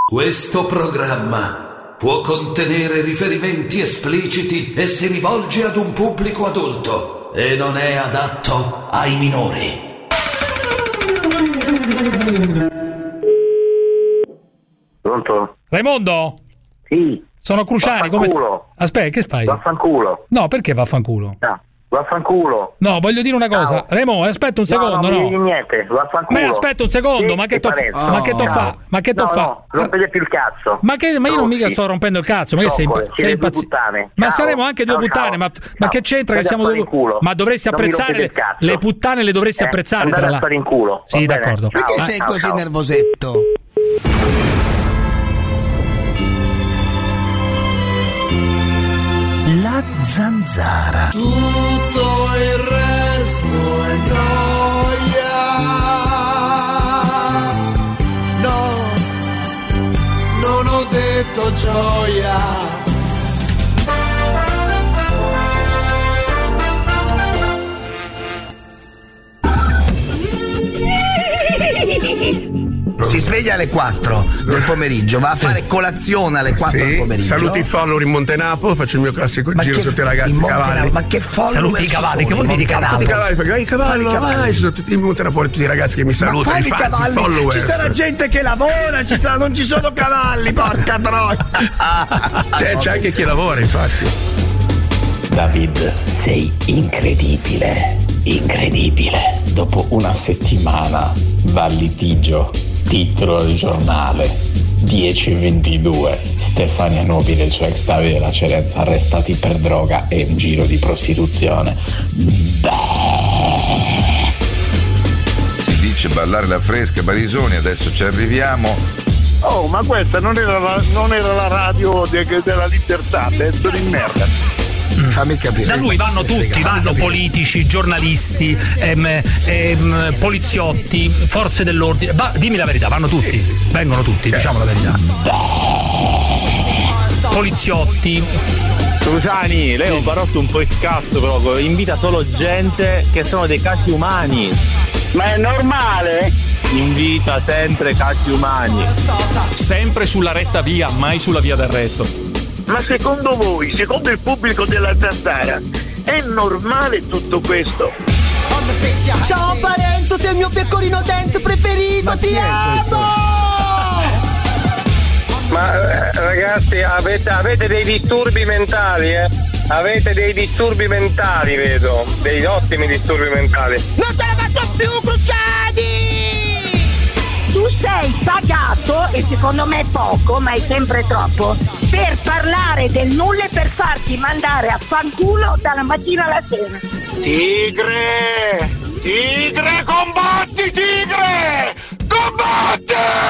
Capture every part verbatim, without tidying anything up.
Questo programma può contenere riferimenti espliciti e si rivolge ad un pubblico adulto e non è adatto ai minori. Pronto? Raimondo? Sì. Sono Cruciani, come stai? Aspetta, che fai? Vaffanculo. No, perché vaffanculo? No, vaffanculo. No, voglio dire una cosa. Ciao. Raimondo, aspetta un secondo, no. no. Non mi niente, vaffanculo. Ma aspetta un secondo, sì, ma che t'ho fa? ma che t'ho fa? Ma che t'ho no, fa? No, rompete più il cazzo. Ma che ma io non mica sto rompendo il cazzo, ma che sei, impa- sei impazzito? Ma saremo anche due ciao, puttane, ciao. ma, ma che c'entra Vai che siamo due culo. Ma dovresti Non mi apprezzare rompete il cazzo. le puttane, le dovresti eh, apprezzare tra l'altro. in culo. Sì, Va d'accordo. bene. Perché Ciao, sei ciao, così ciao. nervosetto? La zanzara. Tutto il resto è noia. No, non ho detto gioia. Si sveglia alle quattro del pomeriggio, va a fare colazione alle quattro sì, del pomeriggio. saluti i follower in Montenapo, faccio il mio classico Ma giro che- sotto i ragazzi in cavalli. Montenapo, ma che follower Saluti i cavalli, sono che vuol in dire i Montenapo? Tutti i cavalli, perché vai cavallo, Quali cavalli? vai, ci sono tutti in Montenapo, tutti i ragazzi che mi Ma salutano, i quali fans, i cavalli? followers. Ci sarà gente che lavora, ci sarà, non ci sono cavalli, porca troia. C'è, c'è anche chi lavora, infatti. David, sei incredibile, incredibile. Dopo una settimana dal litigio, titolo del giornale, dieci e ventidue, Stefania Nobile e il suo ex Davide La Cerenza arrestati per droga e un giro di prostituzione. Beh. Si dice ballare la fresca, Barisoni, adesso ci arriviamo. Oh, ma questa non era la, non era la radio de, della libertà, pezzo di merda. Fammi capire. Da lui vanno tutti, vanno politici, giornalisti, ehm, ehm, poliziotti, forze dell'ordine. Va, dimmi la verità, vanno tutti, vengono tutti, diciamo la verità. Poliziotti. Cruciani, lei è un barotto un po' scarso proprio, invita solo gente che sono dei casi umani. Ma è normale? Invita sempre casi umani. Sempre sulla retta via, mai sulla via del retto. Ma secondo voi, secondo il pubblico della Zanzara, è normale tutto questo? Ciao Parenzo, sei il mio pecorino dance preferito, ti amo! Ma eh, ragazzi, avete, avete dei disturbi mentali, eh? Avete dei disturbi mentali, vedo. Dei ottimi disturbi mentali. Non te la faccio più, Cruciani! Tu sei pagato, e secondo me poco, ma è sempre troppo, per parlare del nulla e per farti mandare a fanculo dalla mattina alla sera. Tigre! Tigre, combatti, tigre! Combatti!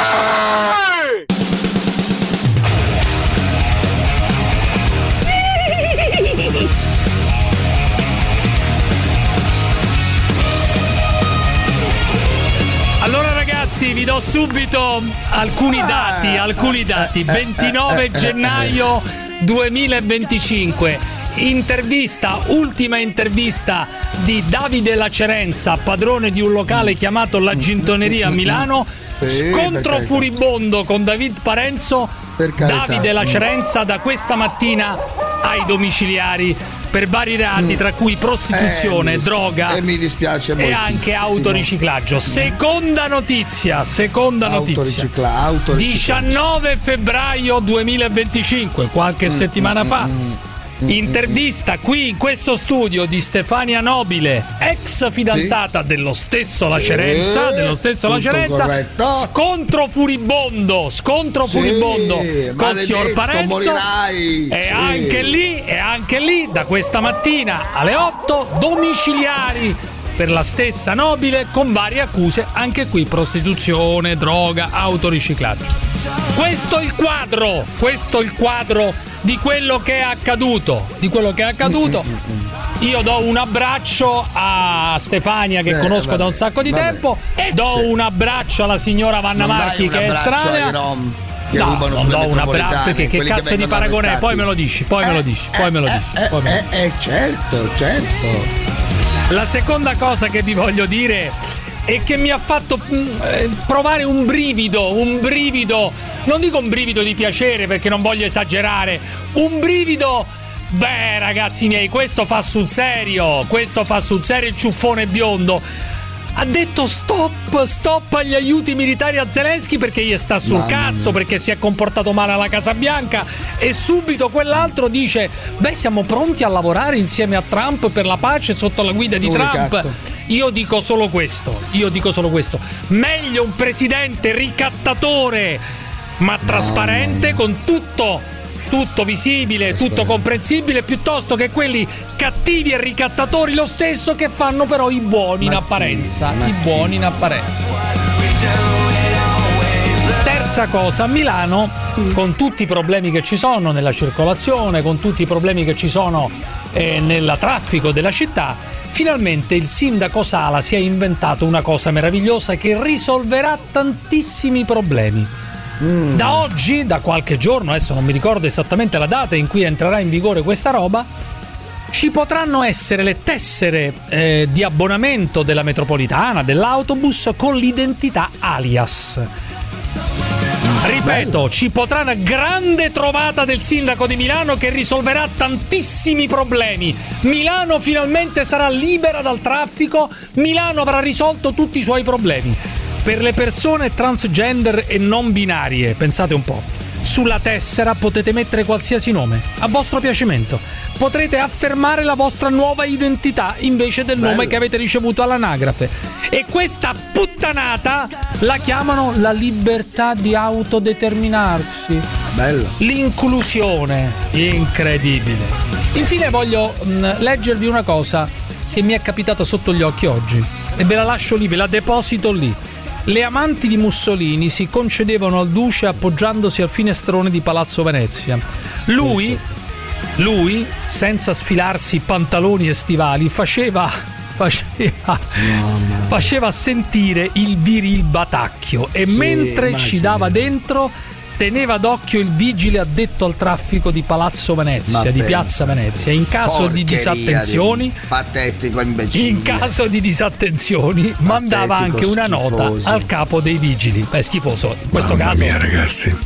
Allora ragazzi, vi do subito alcuni dati, alcuni dati. ventinove gennaio duemilaventicinque, intervista, ultima intervista di Davide La Cerenza, padrone di un locale chiamato La Gintoneria a Milano. Scontro furibondo con David Parenzo. Davide La Cerenza da questa mattina ai domiciliari per vari reati, tra cui prostituzione, eh, droga e mi dispiace e anche autoriciclaggio. Seconda notizia, seconda notizia. Autoricicla, autoriciclaggio. diciannove febbraio duemilaventicinque, qualche mm, settimana mm, fa. Mm, intervista qui in questo studio di Stefania Nobile, ex fidanzata sì. dello stesso La Cerenza, sì, dello stesso La Cerenza. Corretto. Scontro furibondo, scontro sì, furibondo col signor Parenzo. Morirai. E sì. anche lì, e anche lì, da questa mattina alle otto, domiciliari per la stessa Nobile con varie accuse, anche qui prostituzione, droga, autoriciclaggio. Questo è il quadro, questo è il quadro di quello che è accaduto, di quello che è accaduto. Io do un abbraccio a Stefania che eh, conosco vabbè, da un sacco di vabbè. tempo, do sì. un abbraccio alla signora Vanna non Marchi che è estranea. Che no, rubano non do un abbraccio, che, che cazzo che di paragone è? Poi me lo dici, poi eh, me lo dici, eh, poi me lo dici. Eh, poi me lo eh, eh, certo, certo. La seconda cosa che vi voglio dire e che mi ha fatto eh, provare un brivido, un brivido, non dico un brivido di piacere perché non voglio esagerare, un brivido, beh ragazzi miei, questo fa sul serio, questo fa sul serio il ciuffone biondo. Ha detto stop, stop agli aiuti militari a Zelensky perché gli sta sul Mamma cazzo, mia. perché si è comportato male alla Casa Bianca, e subito quell'altro dice beh siamo pronti a lavorare insieme a Trump per la pace sotto la guida di Un Trump. ricatto. Io dico solo questo, io dico solo questo. Meglio un presidente ricattatore ma trasparente, con tutto tutto visibile, tutto comprensibile, piuttosto che quelli cattivi e ricattatori lo stesso che fanno però i buoni in apparenza, i buoni in apparenza. Terza cosa, a Milano, con tutti i problemi che ci sono nella circolazione, con tutti i problemi che ci sono eh, nel traffico della città, finalmente il sindaco Sala si è inventato una cosa meravigliosa che risolverà tantissimi problemi. Mm. Da oggi, da qualche giorno, adesso non mi ricordo esattamente la data in cui entrerà in vigore questa roba, ci potranno essere le tessere eh, di abbonamento della metropolitana, dell'autobus con l'identità alias. Ripeto, ci potrà una grande trovata del sindaco di Milano che risolverà tantissimi problemi. Milano finalmente sarà libera dal traffico, Milano avrà risolto tutti i suoi problemi. Per le persone transgender e non binarie, pensate un po', sulla tessera potete mettere qualsiasi nome, a vostro piacimento. Potrete affermare la vostra nuova identità invece del Bello. nome che avete ricevuto all'anagrafe. E questa puttanata la chiamano la libertà di autodeterminarsi. Bello. L'inclusione, incredibile. Infine voglio mh, leggervi una cosa che mi è capitata sotto gli occhi oggi e ve la lascio lì, ve la deposito lì. Le amanti di Mussolini si concedevano al duce appoggiandosi al finestrone di Palazzo Venezia. Lui, lui, senza sfilarsi pantaloni e stivali, faceva, faceva, faceva sentire il viril batacchio e sì, mentre immagini. ci dava dentro teneva d'occhio il vigile addetto al traffico di Palazzo Venezia, Ma di pensa. Piazza Venezia. In caso Porcheria di disattenzioni, di patetico imbecille. In caso di disattenzioni, patetico, mandava anche una nota schifoso. al capo dei vigili. Beh, schifoso in questo Mamma caso. mia, ragazzi.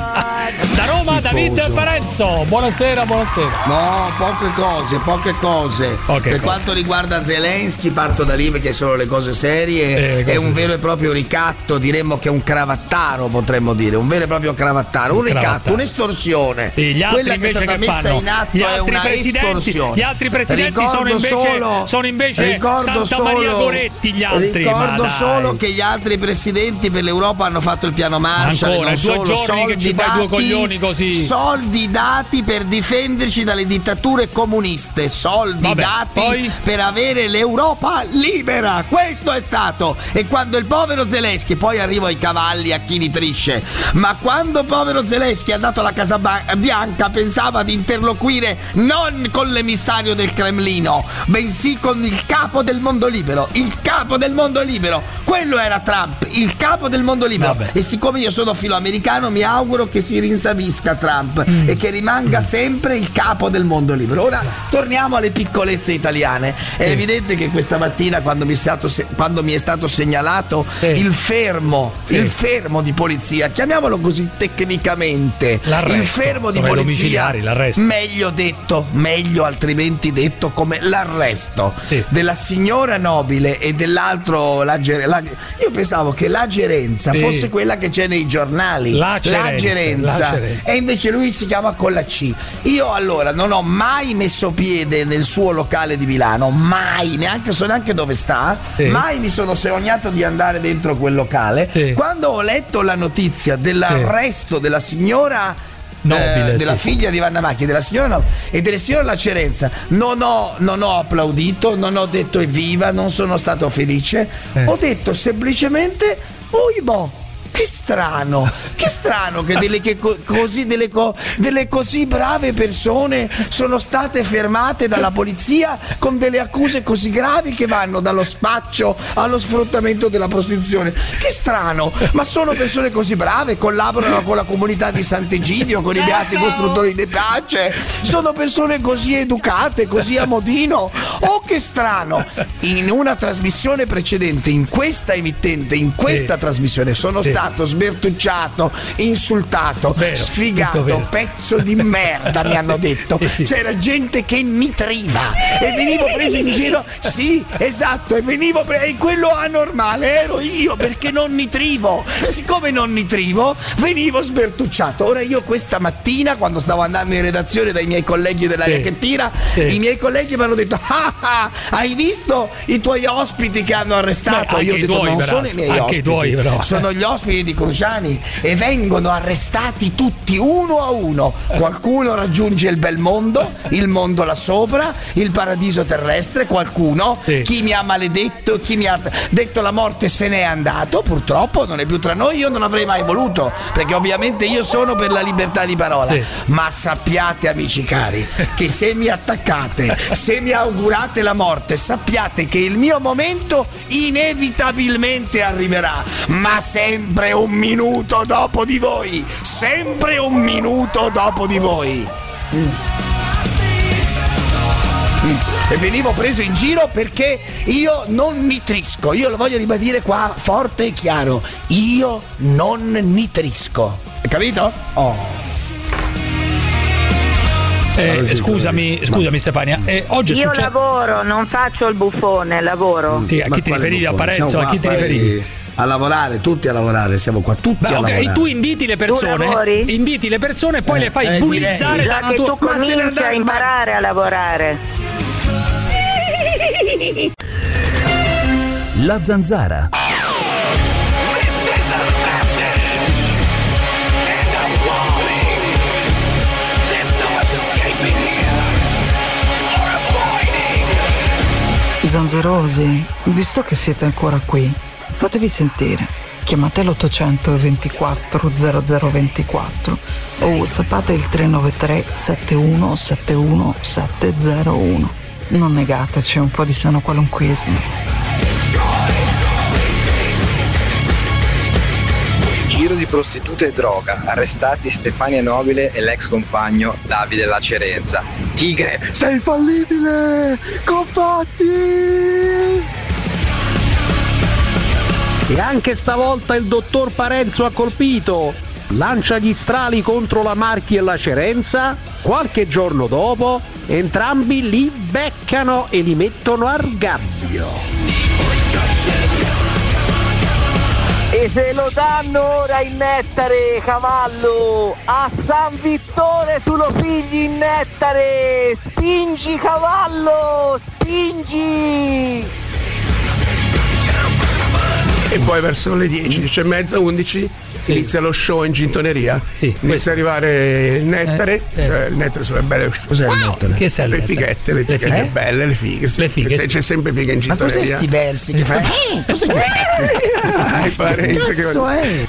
Da Roma, Schifoso. David Parenzo. Buonasera, buonasera. No, poche cose, poche cose. Poche per cose. quanto riguarda Zelensky, parto da lì perché sono le cose serie. Eh, le cose è un serie. vero e proprio ricatto, diremmo che è un cravattaro, potremmo dire, un vero e proprio cravattaro, un, un ricatto, cravattaro. un'estorsione. Sì, gli altri Quella che è stata che messa fanno? in atto Gli è altri una presidenti- estorsione. gli altri presidenti ricordo sono invece- solo, sono invece ricordo Santa Maria solo- Goretti, gli altri, Ricordo ma solo dai. che gli altri presidenti per l'Europa hanno fatto il piano Marshall. Ancora, non due solo, giorni che soldi ci fai due dati- coglioni così. Soldi dati per difenderci dalle dittature comuniste, soldi Vabbè, dati poi? per avere l'Europa libera. Questo è stato. E quando il povero Zelensky, poi arrivo ai cavalli, a chi li trisce, ma quando povero Zelensky è andato alla Casa Bianca pensava di interloquire non con l'emissario del Cremlino, bensì con il capo del mondo libero. Il capo del mondo libero, quello era Trump, il capo del mondo libero. Vabbè. E siccome io sono filoamericano, mi auguro che si rinsavisca Trump mm. e che rimanga mm. sempre il capo del mondo libero. Ora torniamo alle piccolezze italiane. È sì. evidente che questa mattina, quando mi è stato, se- quando mi è stato segnalato sì. il fermo, sì. il fermo di polizia, chiamiamolo così tecnicamente, l'arresto, il fermo di polizia, meglio detto, meglio altrimenti detto come l'arresto sì. della signora Nobile e dell'altro la, la, io pensavo che la gerenza sì. fosse quella che c'è nei giornali, la gerenza, la gerenza. La gerenza. E invece lui si chiama con la C. Io allora non ho mai messo piede nel suo locale di Milano, mai, neanche so neanche dove sta, sì. mai mi sono sognato di andare dentro quel locale. Sì. Quando ho letto la notizia dell'arresto sì. della signora Nobile, eh, della sì. figlia di Vanna Macchi, della signora Nobile e della signora Lacerenza, non ho, non ho applaudito, non ho detto evviva, non sono stato felice, eh. ho detto semplicemente oibò, che strano, che strano che delle, che co- così, delle, co- delle così brave persone sono state fermate dalla polizia con delle accuse così gravi che vanno dallo spaccio allo sfruttamento della prostituzione. Che strano, ma sono persone così brave, collaborano con la comunità di Sant'Egidio, con i beati costruttori di pace, sono persone così educate, così a modino. Oh, che strano. In una trasmissione precedente, in questa emittente, in questa sì. trasmissione sono sì. stato sbertucciato, insultato, vero, sfigato, pezzo di merda mi hanno detto. C'era gente che nitriva e venivo preso in giro. Sì, esatto, e venivo preso, e quello anormale ero io, perché non nitrivo. Siccome non nitrivo, venivo sbertucciato. Ora io questa mattina, quando stavo andando in redazione dai miei colleghi dell'Aria sì. che tira, sì. i miei colleghi mi hanno detto: ah, ah, hai visto i tuoi ospiti che hanno arrestato? Beh, io ho detto: tuoi, non però. sono i miei anche ospiti, tuoi, però. sono gli ospiti di Cruciani, e vengono arrestati tutti uno a uno. Qualcuno raggiunge il bel mondo, il mondo là sopra, il paradiso terrestre. Qualcuno, sì. chi mi ha maledetto, chi mi ha detto la morte se n'è andato, purtroppo non è più tra noi. Io non avrei mai voluto, perché ovviamente io sono per la libertà di parola, sì. ma sappiate, amici cari, che se mi attaccate, se mi augurate la morte, sappiate che il mio momento inevitabilmente arriverà, ma sempre un minuto dopo di voi, sempre un minuto dopo di voi. Mm. Mm. E venivo preso in giro perché io non nitrisco. Io lo voglio ribadire qua forte e chiaro: io non nitrisco. Hai capito? Oh. Eh, scusami, scusami Stefania. Eh, oggi io succe... lavoro, non faccio il buffone, lavoro. Sì, a chi ti riferivi? A Parenzo? A chi ti riferivi? A lavorare, tutti a lavorare, siamo qua tutti Beh, a okay, lavorare. Tu inviti le persone, inviti le persone e poi eh, le fai eh, bullizzare da una tua... Tu cominci a imparare a lavorare. La Zanzara. Zanzerosi, visto che siete ancora qui, fatevi sentire. Chiamate l'ottocento ventiquattro zero zero ventiquattro o whatsappate il tre nove tre sette uno sette uno sette zero uno. Non negateci un po' di sano qualunquismo. Giro di prostitute e droga, arrestati Stefania Nobile e l'ex compagno Davide Lacerenza. Tigre, sei fallibile! Compatti! E anche stavolta il dottor Parenzo ha colpito. Lancia gli strali contro la Marchi e Lacerenza. Qualche giorno dopo, entrambi li beccano e li mettono al gabbio. E te lo danno ora il nettare, cavallo! A San Vittore tu lo pigli in nettare! Spingi, cavallo! Spingi! E poi verso le dieci, dieci e mezza, undici sì. inizia lo show in gintoneria. Sì, inizia ad arrivare il nettare, eh, cioè il nettare sono le belle. Cos'è il nettare? Che le fighette, le fighette eh? belle, le fighe. Le fighe sì. C'è sempre figa in gintoneria. Ma cos'è sti versi che fai? Cos'è che fai? Parenzo che è?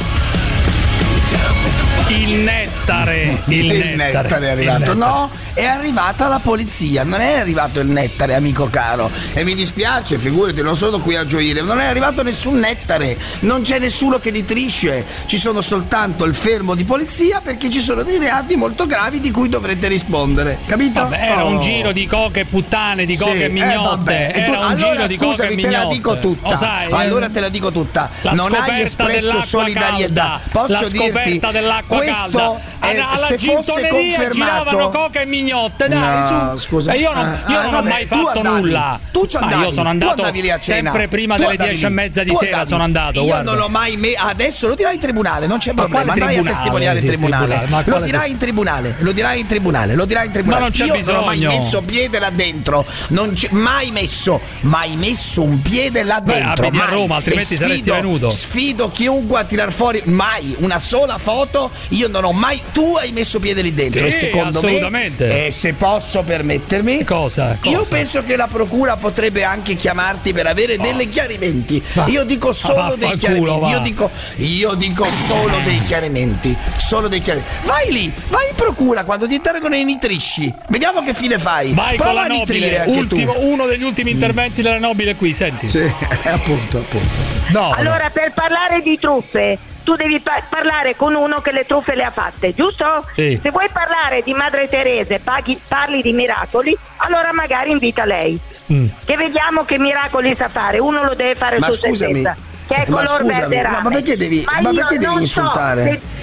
Il nettare, il, il nettare, nettare è arrivato. Nettare. No, è arrivata la polizia, non è arrivato il nettare, amico caro. E mi dispiace, figurati, non sono qui a gioire. Non è arrivato nessun nettare, non c'è nessuno che nitrisce. Ci sono soltanto il fermo di polizia perché ci sono dei reati molto gravi di cui dovrete rispondere. Capito? Vabbè, era oh. un giro di coche e puttane, di coche sì, e mignotte. Eh, era tu, un allora, giro di scusami, coche e mignotte. te la dico tutta. Oh, sai, allora te la dico tutta. La non hai espresso solidarietà. Calda, Posso la dirti scoperta dell'acqua questo calda. È, alla se fosse confermato giravano coche e mignotte, dai, no, su. Scusa. E io non, io ah, non vabbè, ho mai fatto andavi, nulla. Tu ci andavi, ah, io sono andato lì a cena. sempre prima tu delle dieci e mezza di sera. Andavi. Sono andato. Io guarda. non l'ho mai me- adesso lo dirai in tribunale, non c'è ma problema. Andrai a testimoniare in tribunale. tribunale. Lo dirai test- in tribunale, lo dirai in tribunale, lo dirai in tribunale. Ma non c'è io bisogno. non ho mai messo piede là dentro. Non c'è mai messo, mai messo un piede là dentro. Beh, abiti a Roma, altrimenti sfido, saresti venuto. Sfido chiunque a tirar fuori mai una sola foto io non ho mai. Tu hai messo piede lì dentro, Sì, e secondo assolutamente. me, e se posso permettermi, cosa, cosa? io penso che la procura potrebbe anche chiamarti per avere oh. delle chiarimenti. Va. Io dico solo ah, dei chiarimenti. Io dico, io dico solo dei chiarimenti. Solo dei chiarimenti. Vai lì, vai in procura quando ti interrogano e nitrisci. Vediamo che fine fai. Vai Prova con la a Nobile, nitrire anche ultimo, tu. uno degli ultimi interventi della Nobile qui, senti. Sì, appunto, appunto. No, allora, no. per parlare di truffe, tu devi pa- parlare con uno che le truffe le ha fatte, giusto? Sì. Se vuoi parlare di Madre Teresa, paghi, parli di miracoli, allora magari invita lei. Mm. Che vediamo che miracoli sa fare. Uno lo deve fare ma su se stessa, che è ma color scusami, verde rame. Ma, ma perché devi, ma ma io perché devi non insultare? So se...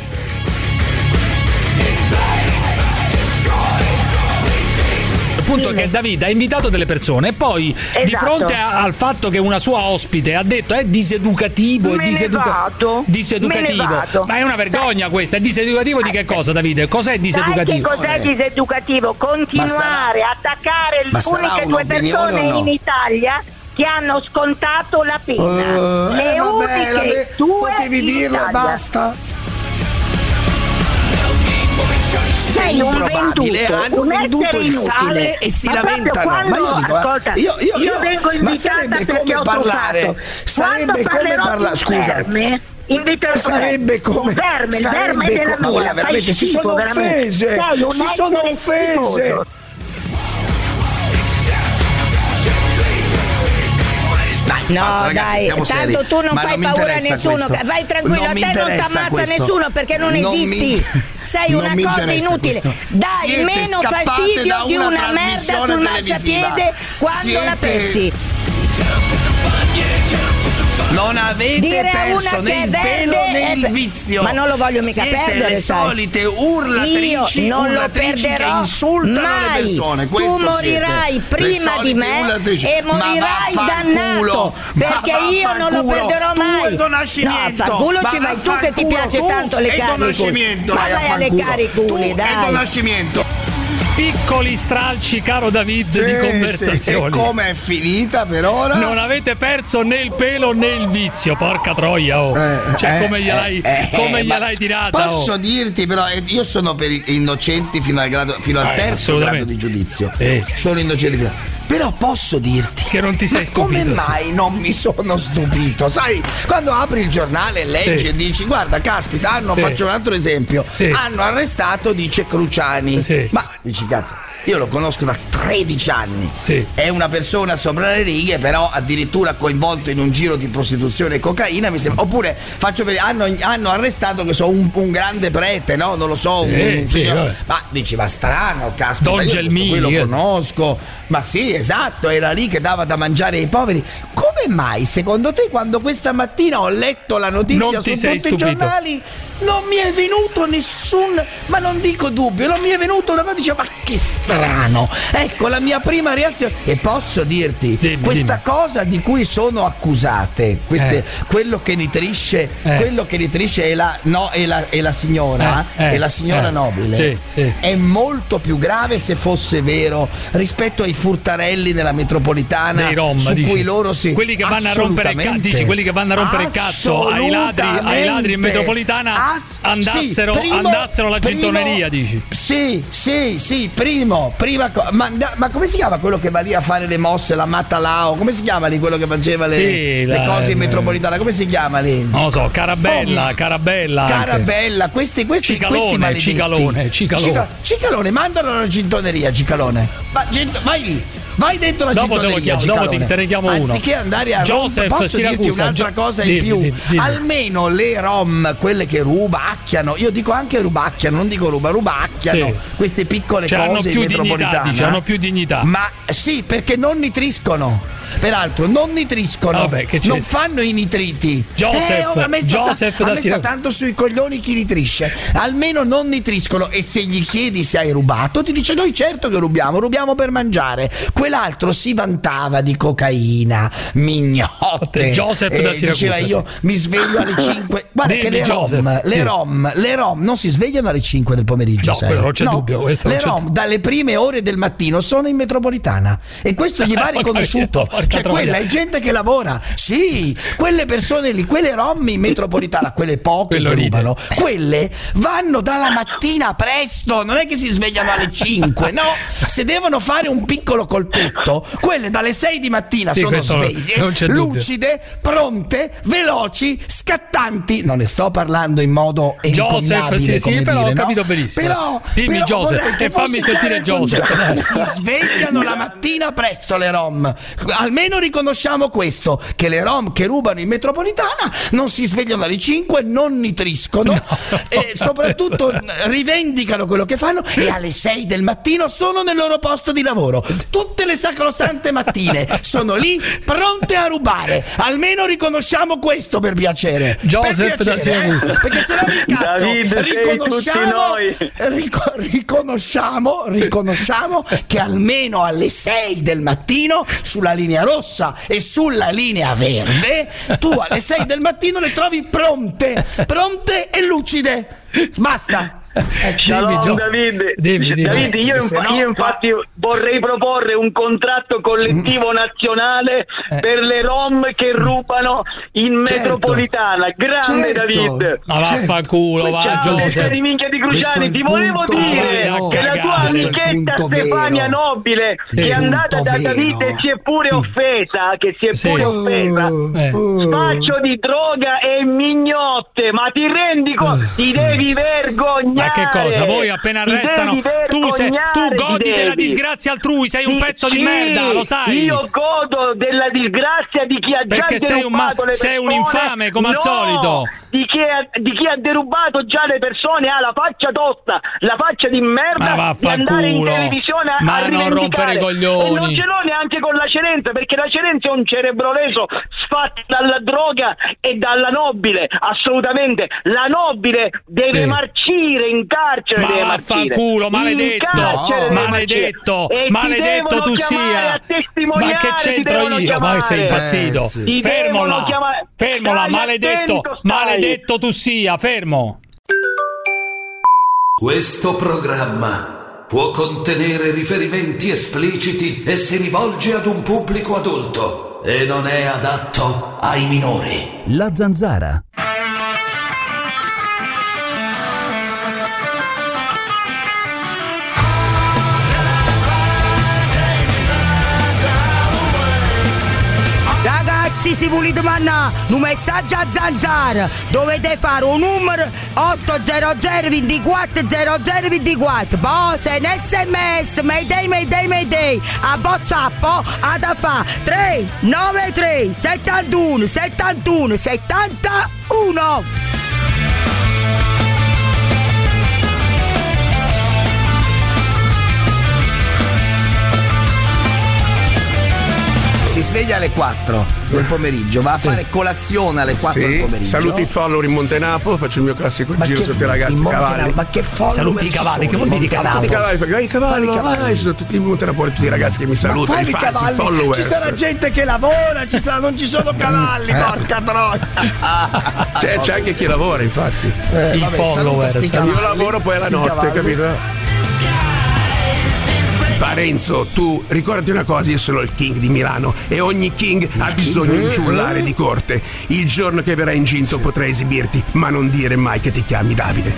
Appunto che David ha invitato delle persone e poi esatto. di fronte a, al fatto che una sua ospite ha detto è diseducativo, è Me diseduca- ne vado. diseducativo. Me ne vado. Ma è una vergogna questa, è diseducativo di che cosa, Davide? Cos'è diseducativo? Sai che cos'è diseducativo? Continuare a attaccare le uniche due persone no? in Italia che hanno scontato la pena. Uh, le eh, uniche vabbè, due potevi in dirlo, Italia. basta. Sei un improbabile, venduto, hanno un venduto il essere sale inutile. e si Ma lamentano. quando, Ma io dico, ascolta, io, io, io io vengo ma invitata sarebbe perché come ho parlare, truffato. sarebbe Quando come parlare, di scusa. verme, invito il sarebbe come un verme, il sarebbe verme della come, mela, guarda, veramente si schifo, sono veramente. offese, Sei un si sono essere offese. schifoso. Dai, no, basta, ragazzi, dai, tanto seri. tu non Ma fai non mi paura a interessa nessuno. questo. Vai tranquillo, Non a mi te non interessa t'ammazza questo. nessuno perché non, Non mi- esisti. Sei non una mi cosa interessa inutile. questo. Dai Siete meno scappate fastidio da di una una merda trasmissione sul televisiva. marciapiede quando Siete- la pesti. Non avete Dire a perso una né che il è pelo verde né è il be- vizio. ma non lo voglio mica Siete perdere, le sai. solite urlatrici, Io non lo urlatrici che perderò insultano mai. le persone. Tu Questo morirai siete. prima Le di solite me urlatrici. e Ma morirai vaffanculo, dannato ma perché io non lo vaffanculo. perderò Tu mai. e Don Nascimento. No, fanculo Ma ci vai tu che ti vaffanculo piace tu tanto e le Don carni. Nascimento, Ma vai vai a alle fanculo. cari Tu culi, e dai. Don Nascimento. Piccoli stralci, caro David, Sì, di conversazioni. sì. E come è finita per ora? Non avete perso né il pelo né il vizio, porca troia, oh. Eh, Cioè, eh, come gliel'hai, eh, come eh, gliel'hai ma tirata? Posso oh. dirti, però, eh, io sono per i innocenti fino al, grado, fino al Eh, terzo grado assolutamente. di giudizio. Eh. Sono innocenti. fino- Però posso dirti che non ti sei ma stupito. come sì. mai non mi sono stupito? Sai, quando apri il giornale e leggi Sì. e dici guarda, caspita, hanno, Sì. faccio un altro esempio, Sì. hanno arrestato, dice Cruciani. Sì. Ma dici cazzo, io lo conosco da tredici anni. Sì. È una persona sopra le righe, però addirittura coinvolto in un giro di prostituzione e cocaina, mi sembra. Oppure faccio vedere, hanno, hanno arrestato che so un, un grande prete, no? Non lo so, un, Sì, un sì, signor- vabbè. ma dici, ma strano, caspita, Don io questo Gelmini, qui lo io- conosco. Ma sì, esatto, era lì che dava da mangiare ai poveri. Come mai, secondo te, quando questa mattina ho letto la notizia Non su ti tutti sei i stupito? giornali, non mi è venuto nessun, ma non dico dubbio, non mi è venuto una cosa, dicevo, ma che strano. Ecco la mia prima reazione. E posso dirti, Dimmi, questa cosa di cui sono accusate, queste, Eh. quello che nitrisce, Eh. quello che nitrisce è la, no, è la, è la signora, Eh, eh, è la signora eh. nobile. Sì, sì. È molto più grave se fosse vero rispetto ai furtarelli della metropolitana Dei Rom, su dici. cui loro si quelli che vanno a rompere il cazzo, Assolutamente. dici, quelli che vanno a rompere il cazzo ai ladri, ai ladri in metropolitana Ass- andassero, sì, primo- andassero alla primo- gettoneria, dici. Sì, sì, sì, primo, prima co- ma, ma come si chiama quello che va lì a fare le mosse, la Matalao? Come si chiama lì quello che faceva le, Sì, le la- cose in metropolitana? Come si chiama lì? Non lo so, Carabella, Oh, Carabella. anche. Carabella, questi, questi, Cicalone, questi maledetti. Cicalone, Cicalone. Cica- Cicalone, mandalo alla gintoneria, Cicalone. Va, gento- vai lì, vai dentro la Dopo te lo gintoneria, chiamo, dopo ti- Cicalone. te ne chiamo uno. Anziché andare a Joseph, Rom, posso Siracusa, dirti un'altra Gio- cosa in dimmi, più? dimmi, dimmi. Almeno le Rom, quelle che rubacchiano, io dico anche rubacchiano, non dico ruba, rubacchiano, Sì. queste piccole Cioè, hanno cose più in dignità, metropolitana. dici, hanno più dignità. Ma sì, perché non nitriscono. Peraltro, non nitriscono, Vabbè, che c'è? non fanno i nitriti. Joseph, eh, oh, a me sta, Joseph a da me sta Siracusa. tanto sui coglioni chi nitrisce. Almeno non nitriscono. E se gli chiedi se hai rubato, ti dice: noi certo che rubiamo, rubiamo per mangiare. Quell'altro si vantava di cocaina, mignotte. Joseph da eh, Siracusa, diceva: io mi sveglio alle cinque. Guarda Dimmi, che le Joseph, rom, le dimmi. rom, le rom non si svegliano alle cinque del pomeriggio. No, sai? quello non c'è dubbio, questo le non c'è rom dalle prime ore del mattino sono in metropolitana. E questo gli va Eh, ho riconosciuto. capito. Cioè quella è gente che lavora. Sì, quelle persone lì, quelle rom in metropolitana, quelle poche che rubano, quelle vanno dalla mattina presto, non è che si svegliano alle cinque, no, se devono fare un piccolo colpetto, quelle dalle sei di mattina sì, sono sveglie, lucide, pronte, veloci, scattanti. Non ne sto parlando in modo Joseph, sì, sì, però dire, ho capito no? benissimo. Però, dimmi però Joseph e fammi sentire Joseph. Si svegliano la mattina presto le rom. Almeno riconosciamo questo, che le rom che rubano in metropolitana non si svegliano alle cinque, non nitriscono no. e soprattutto rivendicano quello che fanno e alle sei del mattino sono nel loro posto di lavoro. Tutte le sacrosante mattine sono lì pronte a rubare. Almeno riconosciamo questo, per piacere. Joseph per piacere, da eh? Perché se no mi incazzo. David, riconosciamo, rico- riconosciamo, riconosciamo che almeno alle sei del mattino sulla linea rossa e sulla linea verde tu alle sei del mattino le trovi pronte, pronte e lucide. Basta. Eh, Shalom dimmi, David, dimmi, dimmi. David io, infa- no, io infatti qua... vorrei proporre un contratto collettivo nazionale eh. per le rom che rubano in certo. metropolitana. Grande certo. David. Ma vaffanculo, va Joseph. Di minchia di Cruciani, ti volevo dire vero. che la tua amichetta Stefania vero. Nobile sì. che è andata da David e si è pure offesa, che si è sì. pure offesa. Eh. Spaccio di droga e mignotte, ma ti rendi conto? Ti devi vergognare. Ma che cosa? Voi appena arrestano tu, sei, tu godi della disgrazia altrui, sei un pezzo sì, di merda, lo sai? Io godo della disgrazia di chi ha perché già sei un, ma- le sei un infame come no, al solito. Di chi, ha, di chi ha derubato già le persone, ha la faccia tosta, la faccia di merda di andare in televisione a, ma a non rompere i coglioni. E non ce l'ho neanche con la Cerenza, perché la Cerenza è un cerebro leso sfatto dalla droga e dalla Nobile, assolutamente. La Nobile deve sì. marcire in carcere, ma deve vaffanculo, maledetto, no, maledetto, maledetto tu sia. Ma che c'entro io? Chiamare. Ma sei impazzito? Eh, sì. Fermola, fermola, stai maledetto, attento, maledetto tu sia, fermo. Questo programma può contenere riferimenti espliciti e si rivolge ad un pubblico adulto e non è adatto ai minori. La Zanzara. Ragazzi, si volete mandare un messaggio a Zanzara, dovete fare un numero otto zero zero due quattro zero zero due quattro. Poi se in sms Mayday Mayday Mayday a WhatsApp ad fa tre nove tre settantuno settantuno settantuno. Si sveglia alle quattro del pomeriggio, va a fare colazione alle quattro sì, del pomeriggio. Saluti i follower in Montenapo, faccio il mio classico ma giro sotto i ragazzi cavalli. Ma che follower? Saluti i cavalli, che vuol dire cavallo? Tutti i cavalli, perché vai cavallo, vai, sono tutti in Montenapo, tutti i ragazzi che mi salutano, i fans, i followers. Ci sarà gente che lavora, ci sarà, non ci sono cavalli, eh. porca troia. C'è, c'è anche chi lavora, infatti. Eh, I vabbè, followers. Io lavoro poi alla notte, cavalli. Capito? Parenzo, tu ricordati una cosa, io sono il king di Milano e ogni king ha bisogno di un giullare di corte. Il giorno che verrai incinto potrai esibirti, ma non dire mai che ti chiami Davide.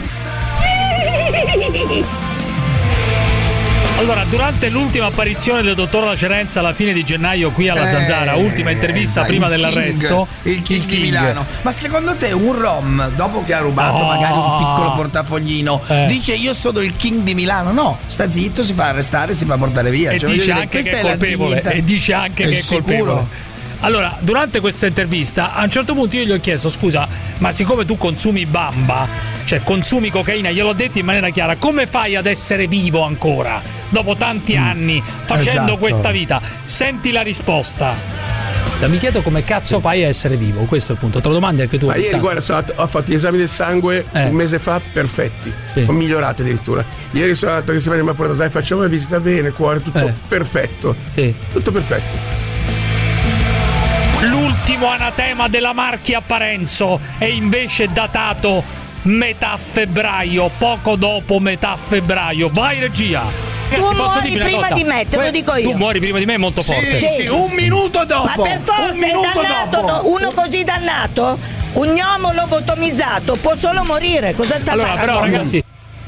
Allora, durante l'ultima apparizione del dottor La Cerenza alla fine di gennaio qui alla eh, Zanzara, ultima intervista eh, prima il dell'arresto, King, il King di Milano. Ma secondo te un rom, dopo che ha rubato oh, magari un piccolo portafoglino, eh. dice io sono il King di Milano? No, sta zitto, si fa arrestare, si fa portare via. E cioè, dice dire, anche che è colpevole. E dice anche è che è sicuro. colpevole. Allora, durante questa intervista, a un certo punto io gli ho chiesto, scusa, ma siccome tu consumi bamba, cioè consumi cocaina, gliel'ho detto in maniera chiara, come fai ad essere vivo ancora, dopo tanti anni, facendo esatto. questa vita? Senti la risposta. Mi chiedo come cazzo fai a essere vivo, questo è il punto, te lo domandi anche tu. Ma ieri, guarda, sono, ho fatto gli esami del sangue eh. un mese fa, perfetti, sì. Ho migliorato addirittura. Ieri sono andato che si vede, mi ha portato, dai, facciamo una visita bene, cuore, tutto eh. perfetto, sì. tutto perfetto. L'ultimo anatema della Marchia Parenzo è invece datato metà febbraio, poco dopo metà febbraio. Vai regia! Tu posso muori dirvi una prima cosa? di me, te lo Que- dico io. Tu muori prima di me, è molto Sì, forte. sì, un minuto dopo. Ma per forza un è minuto dannato, dopo. no? Uno così dannato, un gnomo lobotomizzato può solo morire. Cosa sta Allora, però, facendo? ragazzi.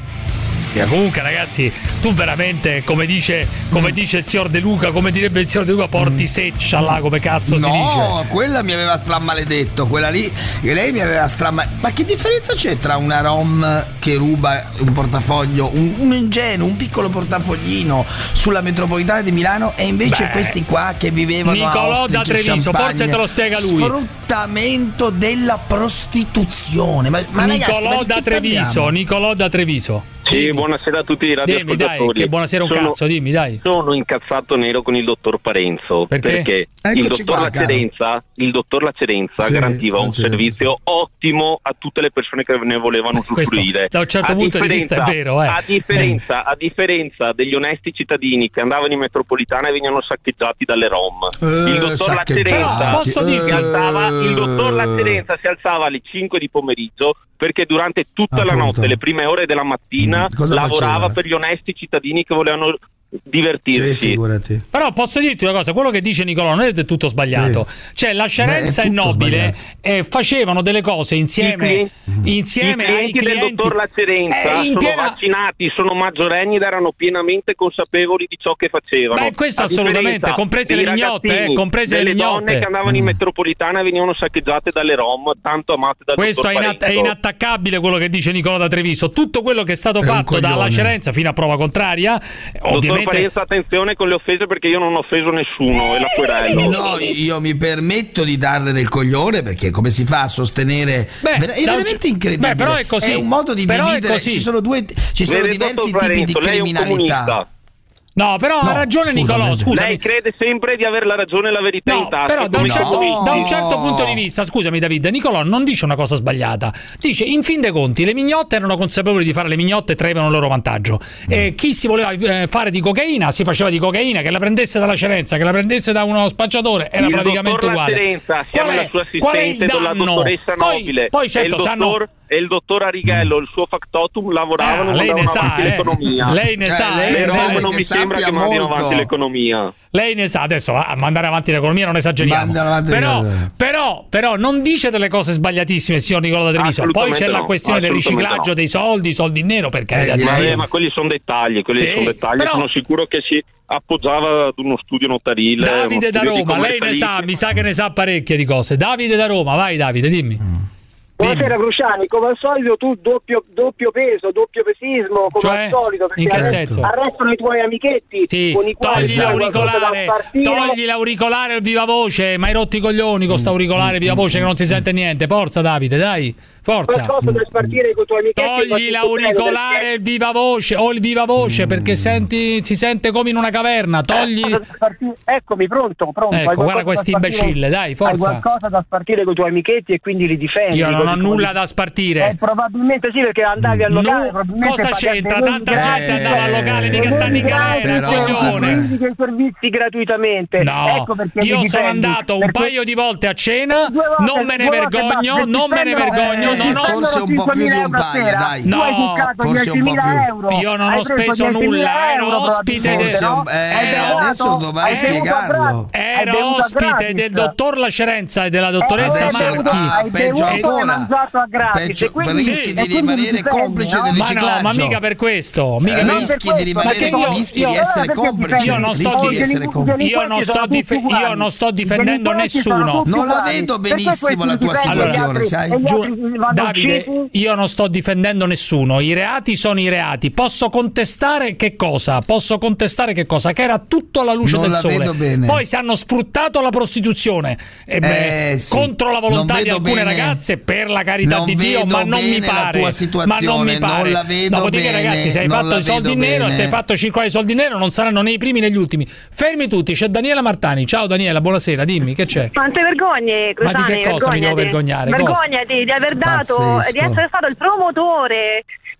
Comunque, ragazzi, tu veramente, come dice, come dice il signor De Luca, come direbbe il signor De Luca, porti seccia là, come cazzo si dice. No, quella mi aveva strammaledetto, quella lì, che lei mi aveva strammaledetto. Ma che differenza c'è tra una rom che ruba un portafoglio, un, un ingenuo, un piccolo portafoglino sulla metropolitana di Milano e invece Beh, questi qua che vivevano Nicolò a ostriche, da Treviso, champagne, forse te lo spiega lui. Sfruttamento della prostituzione. Ma, ma ragazzi, Nicolò ma di da che Treviso, parliamo? Nicolò da Treviso. Sì, buonasera a tutti i Dimmi, radioascoltatori. dai, che buonasera un sono, cazzo, dimmi, dai. Sono incazzato nero con il dottor Parenzo. Perché? il Eccoci dottor qua, Lacerenza, il dottor Lacerenza Sì, garantiva un Lacerenza. servizio ottimo a tutte le persone che ne volevano Questo, usufruire. da un certo A punto di vista è vero, eh. A differenza, a differenza degli onesti cittadini che andavano in metropolitana e venivano saccheggiati dalle rom. Eh, il dottor saccheggiati. Lacerenza Posso si dirti- alzava, il dottor Eh. Lacerenza si alzava alle cinque di pomeriggio perché durante tutta la Appunto. notte, le prime ore della mattina, Mm, cosa lavorava faceva? per gli onesti cittadini che volevano divertirsi. Sì, figurati. Però posso dirti una cosa, quello che dice Nicolò non è del tutto sbagliato. Cioè la Scerenza Beh, e è tutto Nobile sbagliato. eh, facevano delle cose insieme, I clienti- insieme I ai clienti del clienti. dottor Lacerenza Eh, in sono piena- vaccinati, sono maggiorenni ed erano pienamente consapevoli di ciò che facevano. Beh, questo A assolutamente, differenza comprese le dei mignotte, ragazzini, eh, comprese le delle mignotte. donne che andavano in metropolitana e venivano saccheggiate dalle rom, tanto amate dal Questo è, dottor inatt- è Parenzo. inattaccabile quello che dice Nicolò da Treviso. Tutto quello che è stato È un fatto dalla coglione. Scerenza fino a prova contraria, eh, Dottor ovviamente. Parenzo, attenzione con le offese perché io non ho offeso nessuno e la querello. No, io mi permetto di darle del coglione perché come si fa a sostenere Beh, Ver- è da un veramente c- incredibile. beh, però è così. un modo di Però è dividere, così. ci sono due ci sono Vede, diversi dottor tipi di Parenzo, lei è un criminalità. comunista. No, però ha No, ragione Nicolò, assolutamente. scusami. Lei crede sempre di avere la ragione e la verità in No, tasca. però da come un, i certo, comunisti. da un certo punto di vista, scusami David, Nicolò non dice una cosa sbagliata. Dice, in fin dei conti, le mignotte erano consapevoli di fare le mignotte e traevano il loro vantaggio. E chi si voleva eh, fare di cocaina si faceva di cocaina, che la prendesse dalla Cerenza, che la prendesse da uno spacciatore, era il praticamente dottor uguale. Lacerenza, siamo Qual è- la sua qual è il assistente con la danno? dottoressa Poi- Nobile poi e, certo il sanno- dottor, e il dottor Arighello, il suo factotum, lavoravano Eh, e lei ne mandavano sa, avanti eh. l'economia. Lei ne Cioè, sa, lei eh, Le credo lei- rom non che mi sembra sappia che mandino molto. avanti l'economia. Lei ne sa, adesso a mandare avanti l'economia non esageriamo. Mandano avanti Però, l'economia. però, però non dice delle cose sbagliatissime, signor Nicolò da Treviso. Poi Assolutamente c'è la no, questione del assolutamente riciclaggio no. dei soldi, soldi in nero, perché Eh, carità di Ma, direi- Dio. eh, ma quelli sono dettagli, quelli Sì, sono dettagli. però- Sono sicuro che si appoggiava ad uno studio notarile. Davide uno da studio di Roma, lei ne sa, commercialistica. mi sa che ne sa parecchie di cose. Davide da Roma, vai Davide, dimmi. Buonasera Cruciani, come al solito tu doppio, doppio peso, doppio pesismo, come Cioè? al solito, In perché che arrest- senso? arrestano i tuoi amichetti Sì, con i quali togli fai l'auricolare, qualcosa da spartire. togli l'auricolare al viva voce, ma hai rotto i coglioni con sta auricolare viva voce che non si sente niente. Forza Davide, dai, forza. Qualcosa da spartire con i tuoi amichetti. Togli fatti l'auricolare bene, e il viva voce o il viva voce perché senti, si sente come in una caverna. Togli. perché- da spartire- Eccomi, pronto, pronto. hai Ecco, qualcosa guarda da questo spartire- imbecille, dai, forza. Hai qualcosa da spartire con i tuoi amichetti e quindi li difendi. Io non li- ho li- nulla da spartire. Eh, probabilmente sì, perché andavi al locale. No, probabilmente cosa pagavi c'entra? dei Tanta grandi gente servizi. andava al locale, mica E stanno in vendi galera, grandi coglione. servizi, dei servizi gratuitamente. No, ecco perché io li sono difendi, andato un perché- paio di volte a cena, Due volte, non me ne due volte vergogno, basta, non me ne ti prendono- vergogno, ti non ho... prendono forse un po' più di cinquemila un euro a paio, sera. dai. Tu hai No, bucato forse un po' diecimila più. euro. Io non Hai ho preso speso diecimila nulla, ero euro, ospite probabilmente, del- no? Eh, Hai bevuto, adesso dovrai hai bevuto a spiegarlo. gratis, hai Ero bevuto a ospite gratis. del dottor Lacerenza e della dottoressa Eh, hai bevuto- Marchi. hai peggio bevuto e ancora. mangiato a gratis, Peggio- e quindi- rischi e di quindi rimanere difendi, complice no? del Ma no, riciclaggio. ma mica per questo, mica Eh, per rischi per di questo, rimanere perché io- rischi io- di essere perché complice. io non sto rischi di- di essere complice. Io non sto, sono dif- tutti uguali. io non sto I difendendo delinquenti sono nessuno. tutti Non la uguali. vedo Perché benissimo la questi tua difendono gli situazione, altri sai? e gli Giù- altri vanno Davide, uccisi? io non sto difendendo nessuno, i reati sono i reati. Posso contestare che cosa? Posso contestare che cosa? Che era tutto alla luce Non del la sole. vedo bene. Poi si hanno sfruttato la prostituzione e beh, Eh, sì. contro la volontà Non di vedo alcune bene. ragazze, per la carità Non di Dio, vedo ma non mi bene la pare. tua ma situazione, non mi pare. non la vedo Dopodiché, bene, ragazzi, se hai non fatto la i soldi in vedo nero, bene. se hai fatto circolare i soldi in nero, non saranno né i primi né gli ultimi. Fermi tutti, c'è Daniela Martani. Ciao Daniela, buonasera, dimmi che c'è. Quante vergogne, Ma di Cruciani, che cosa mi devo vergognati. vergognare? Cosa? Vergognati di aver dato, Pazzesco. di essere stato il promotore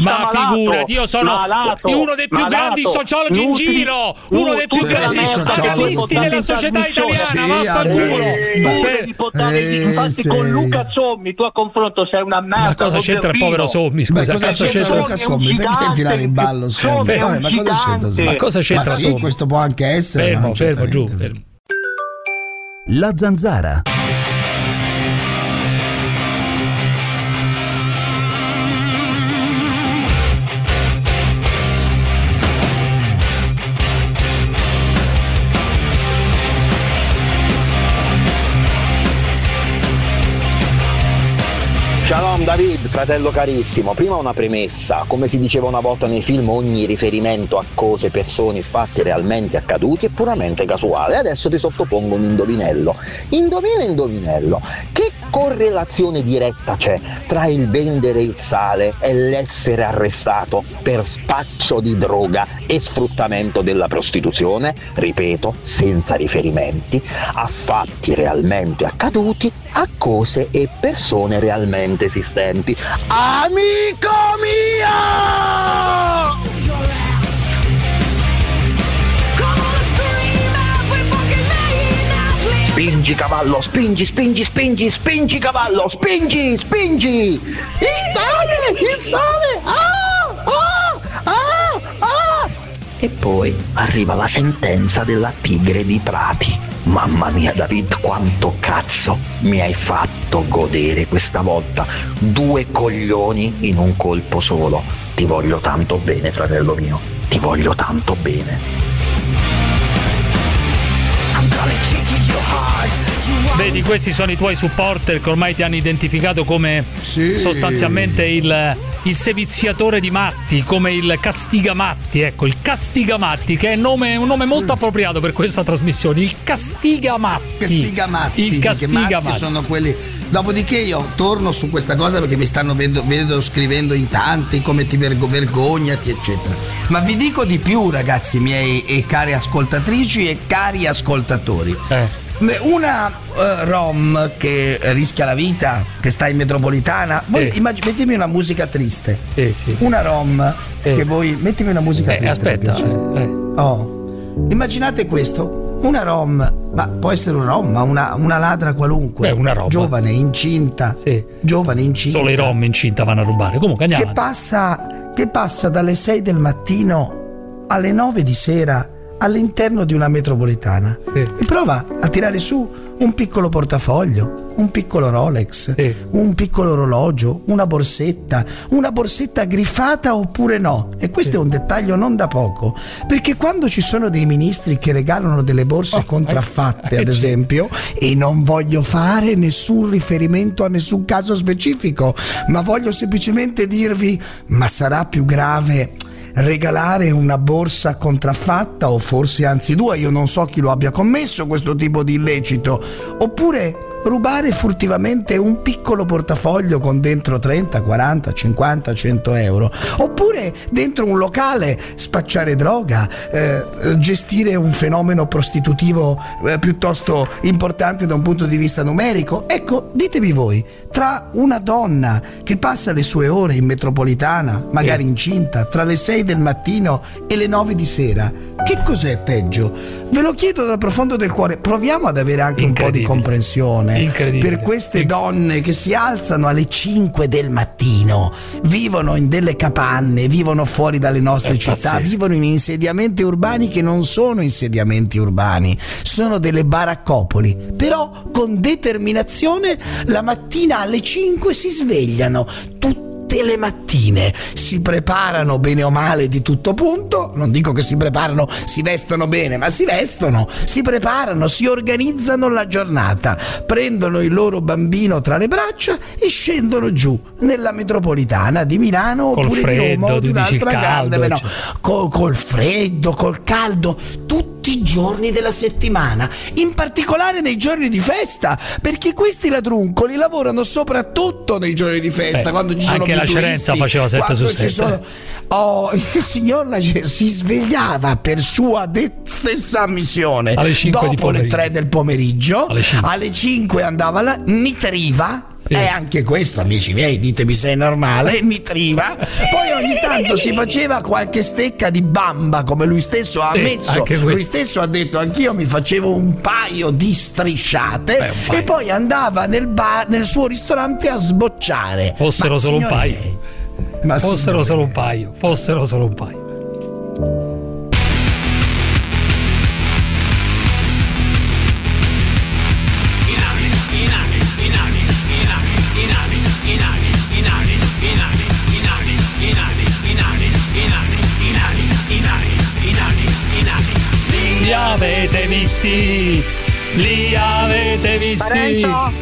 fascista Ma malato, figurati, io sono malato. uno uno dei più Malato, grandi sociologi nutri- in giro, uno dei più nutri grandi la merda analisti che della società italiana. Sì, Vaffanculo. tu devi portare- Eh, infatti sì. con Luca Sommi tu a confronto sei una merda. Ma cosa c'entra il Gordino. povero Sommi? Scusa, Beh, cosa cazzo c'entra c'entra? Luca Sommi? Perché tirare in ballo Sommi? Sommi è un Vabbè, ma cosa c'entra? gigante. Ma cosa c'entra Ma sì, Sommi? questo può anche essere. ma Fermo, non fermo, giù. certamente. Fermo. La Zanzara. Shalom David, fratello carissimo, prima una premessa, come si diceva una volta nei film ogni riferimento a cose, persone e fatti realmente accaduti è puramente casuale. Adesso ti sottopongo un indovinello. Indovina indovinello, che correlazione diretta c'è tra il vendere il sale e l'essere arrestato per spaccio di droga e sfruttamento della prostituzione? Ripeto, senza riferimenti a fatti realmente accaduti, a cose e persone realmente esistenti. Amico mio! Spingi cavallo, spingi, spingi, spingi, spingi cavallo, spingi, spingi! Il sale, il sale! Ah, ah, ah, ah! E poi arriva la sentenza della tigre di Prati. Mamma mia David, quanto cazzo mi hai fatto godere questa volta. Due coglioni in un colpo solo. Ti voglio tanto bene, fratello mio. Ti voglio tanto bene. Vedi, questi sono i tuoi supporter che ormai ti hanno identificato come Sì. sostanzialmente il, il seviziatore di matti, come il castigamatti. Ecco, il castigamatti, che è nome, un nome molto appropriato per questa trasmissione. Il castigamatti. Castigamatti. Il perché castigamatti. matti sono quelli. Dopodiché io torno su questa cosa perché mi stanno vedo, vedo scrivendo in tanti come ti vergo, vergognati eccetera. Ma vi dico di più, ragazzi miei e cari ascoltatrici e cari ascoltatori. Eh. Una uh, rom che rischia la vita, che sta in metropolitana. Voi Sì. immag- mettimi una musica triste. Sì, sì, sì. Una rom Sì. che voi mettimi una musica Eh, triste. aspetta. per piacere. eh. Oh, immaginate questo, una rom, ma può essere un rom, ma una, una ladra qualunque, Beh, una rom. giovane, incinta, Sì. giovane, incinta, Solo i rom incinta vanno a rubare. Comunque andiamo. che passa, che passa dalle sei del mattino alle nove di sera all'interno di una metropolitana Sì. e prova a tirare su un piccolo portafoglio, un piccolo Rolex, Sì. un piccolo orologio, una borsetta, una borsetta griffata oppure no. E questo Sì. è un dettaglio non da poco, perché quando ci sono dei ministri che regalano delle borse Oh, contraffatte, eh, ad sì. esempio, e non voglio fare nessun riferimento a nessun caso specifico, ma voglio semplicemente dirvi, ma sarà più grave regalare una borsa contraffatta o forse anzi due, io non so chi lo abbia commesso questo tipo di illecito, oppure rubare furtivamente un piccolo portafoglio con dentro trenta, quaranta, cinquanta, cento euro, oppure dentro un locale spacciare droga, eh, gestire un fenomeno prostitutivo eh, piuttosto importante da un punto di vista numerico. Ecco, ditemi voi, tra una donna che passa le sue ore in metropolitana, magari incinta, tra le sei del mattino e le nove di sera, che cos'è peggio? Ve lo chiedo dal profondo del cuore, proviamo ad avere anche un po' di comprensione per queste donne che si alzano alle cinque del mattino, vivono in delle capanne, vivono fuori dalle nostre È città, pazzesco. vivono in insediamenti urbani che non sono insediamenti urbani, sono delle baraccopoli, però con determinazione la mattina alle cinque si svegliano tutte le mattine, si preparano bene o male di tutto punto, non dico che si preparano, si vestono bene, ma si vestono, si preparano, si organizzano la giornata, prendono il loro bambino tra le braccia e scendono giù nella metropolitana di Milano Col oppure di Roma freddo, o di tu dici il un'altra grande, caldo, beh, no, cioè. col, col freddo, col caldo, tutti i giorni della settimana, in particolare nei giorni di festa, perché questi ladruncoli lavorano soprattutto nei giorni di festa, Beh, quando ci sono anche più la Cerenza turisti, faceva sette quando su ci sette. sono- Oh, il signor Lager si svegliava per sua de- stessa ammissione Alle cinque di dopo le pomeriggio. tre del pomeriggio, Alle cinque. alle cinque andava là, nitriva Sì. E anche questo, amici miei, ditemi se è normale, nitriva. Poi ogni tanto si faceva qualche stecca di bamba, come lui stesso ha Sì, ammesso. Lui stesso ha detto: anch'io mi facevo un paio di strisciate. Beh, paio. E poi andava nel bar, nel suo ristorante a sbocciare. Fossero Ma solo un paio. miei, ma fossero signore. solo un paio. Fossero solo un paio. Li avete visti? Li avete visti? Parenzo?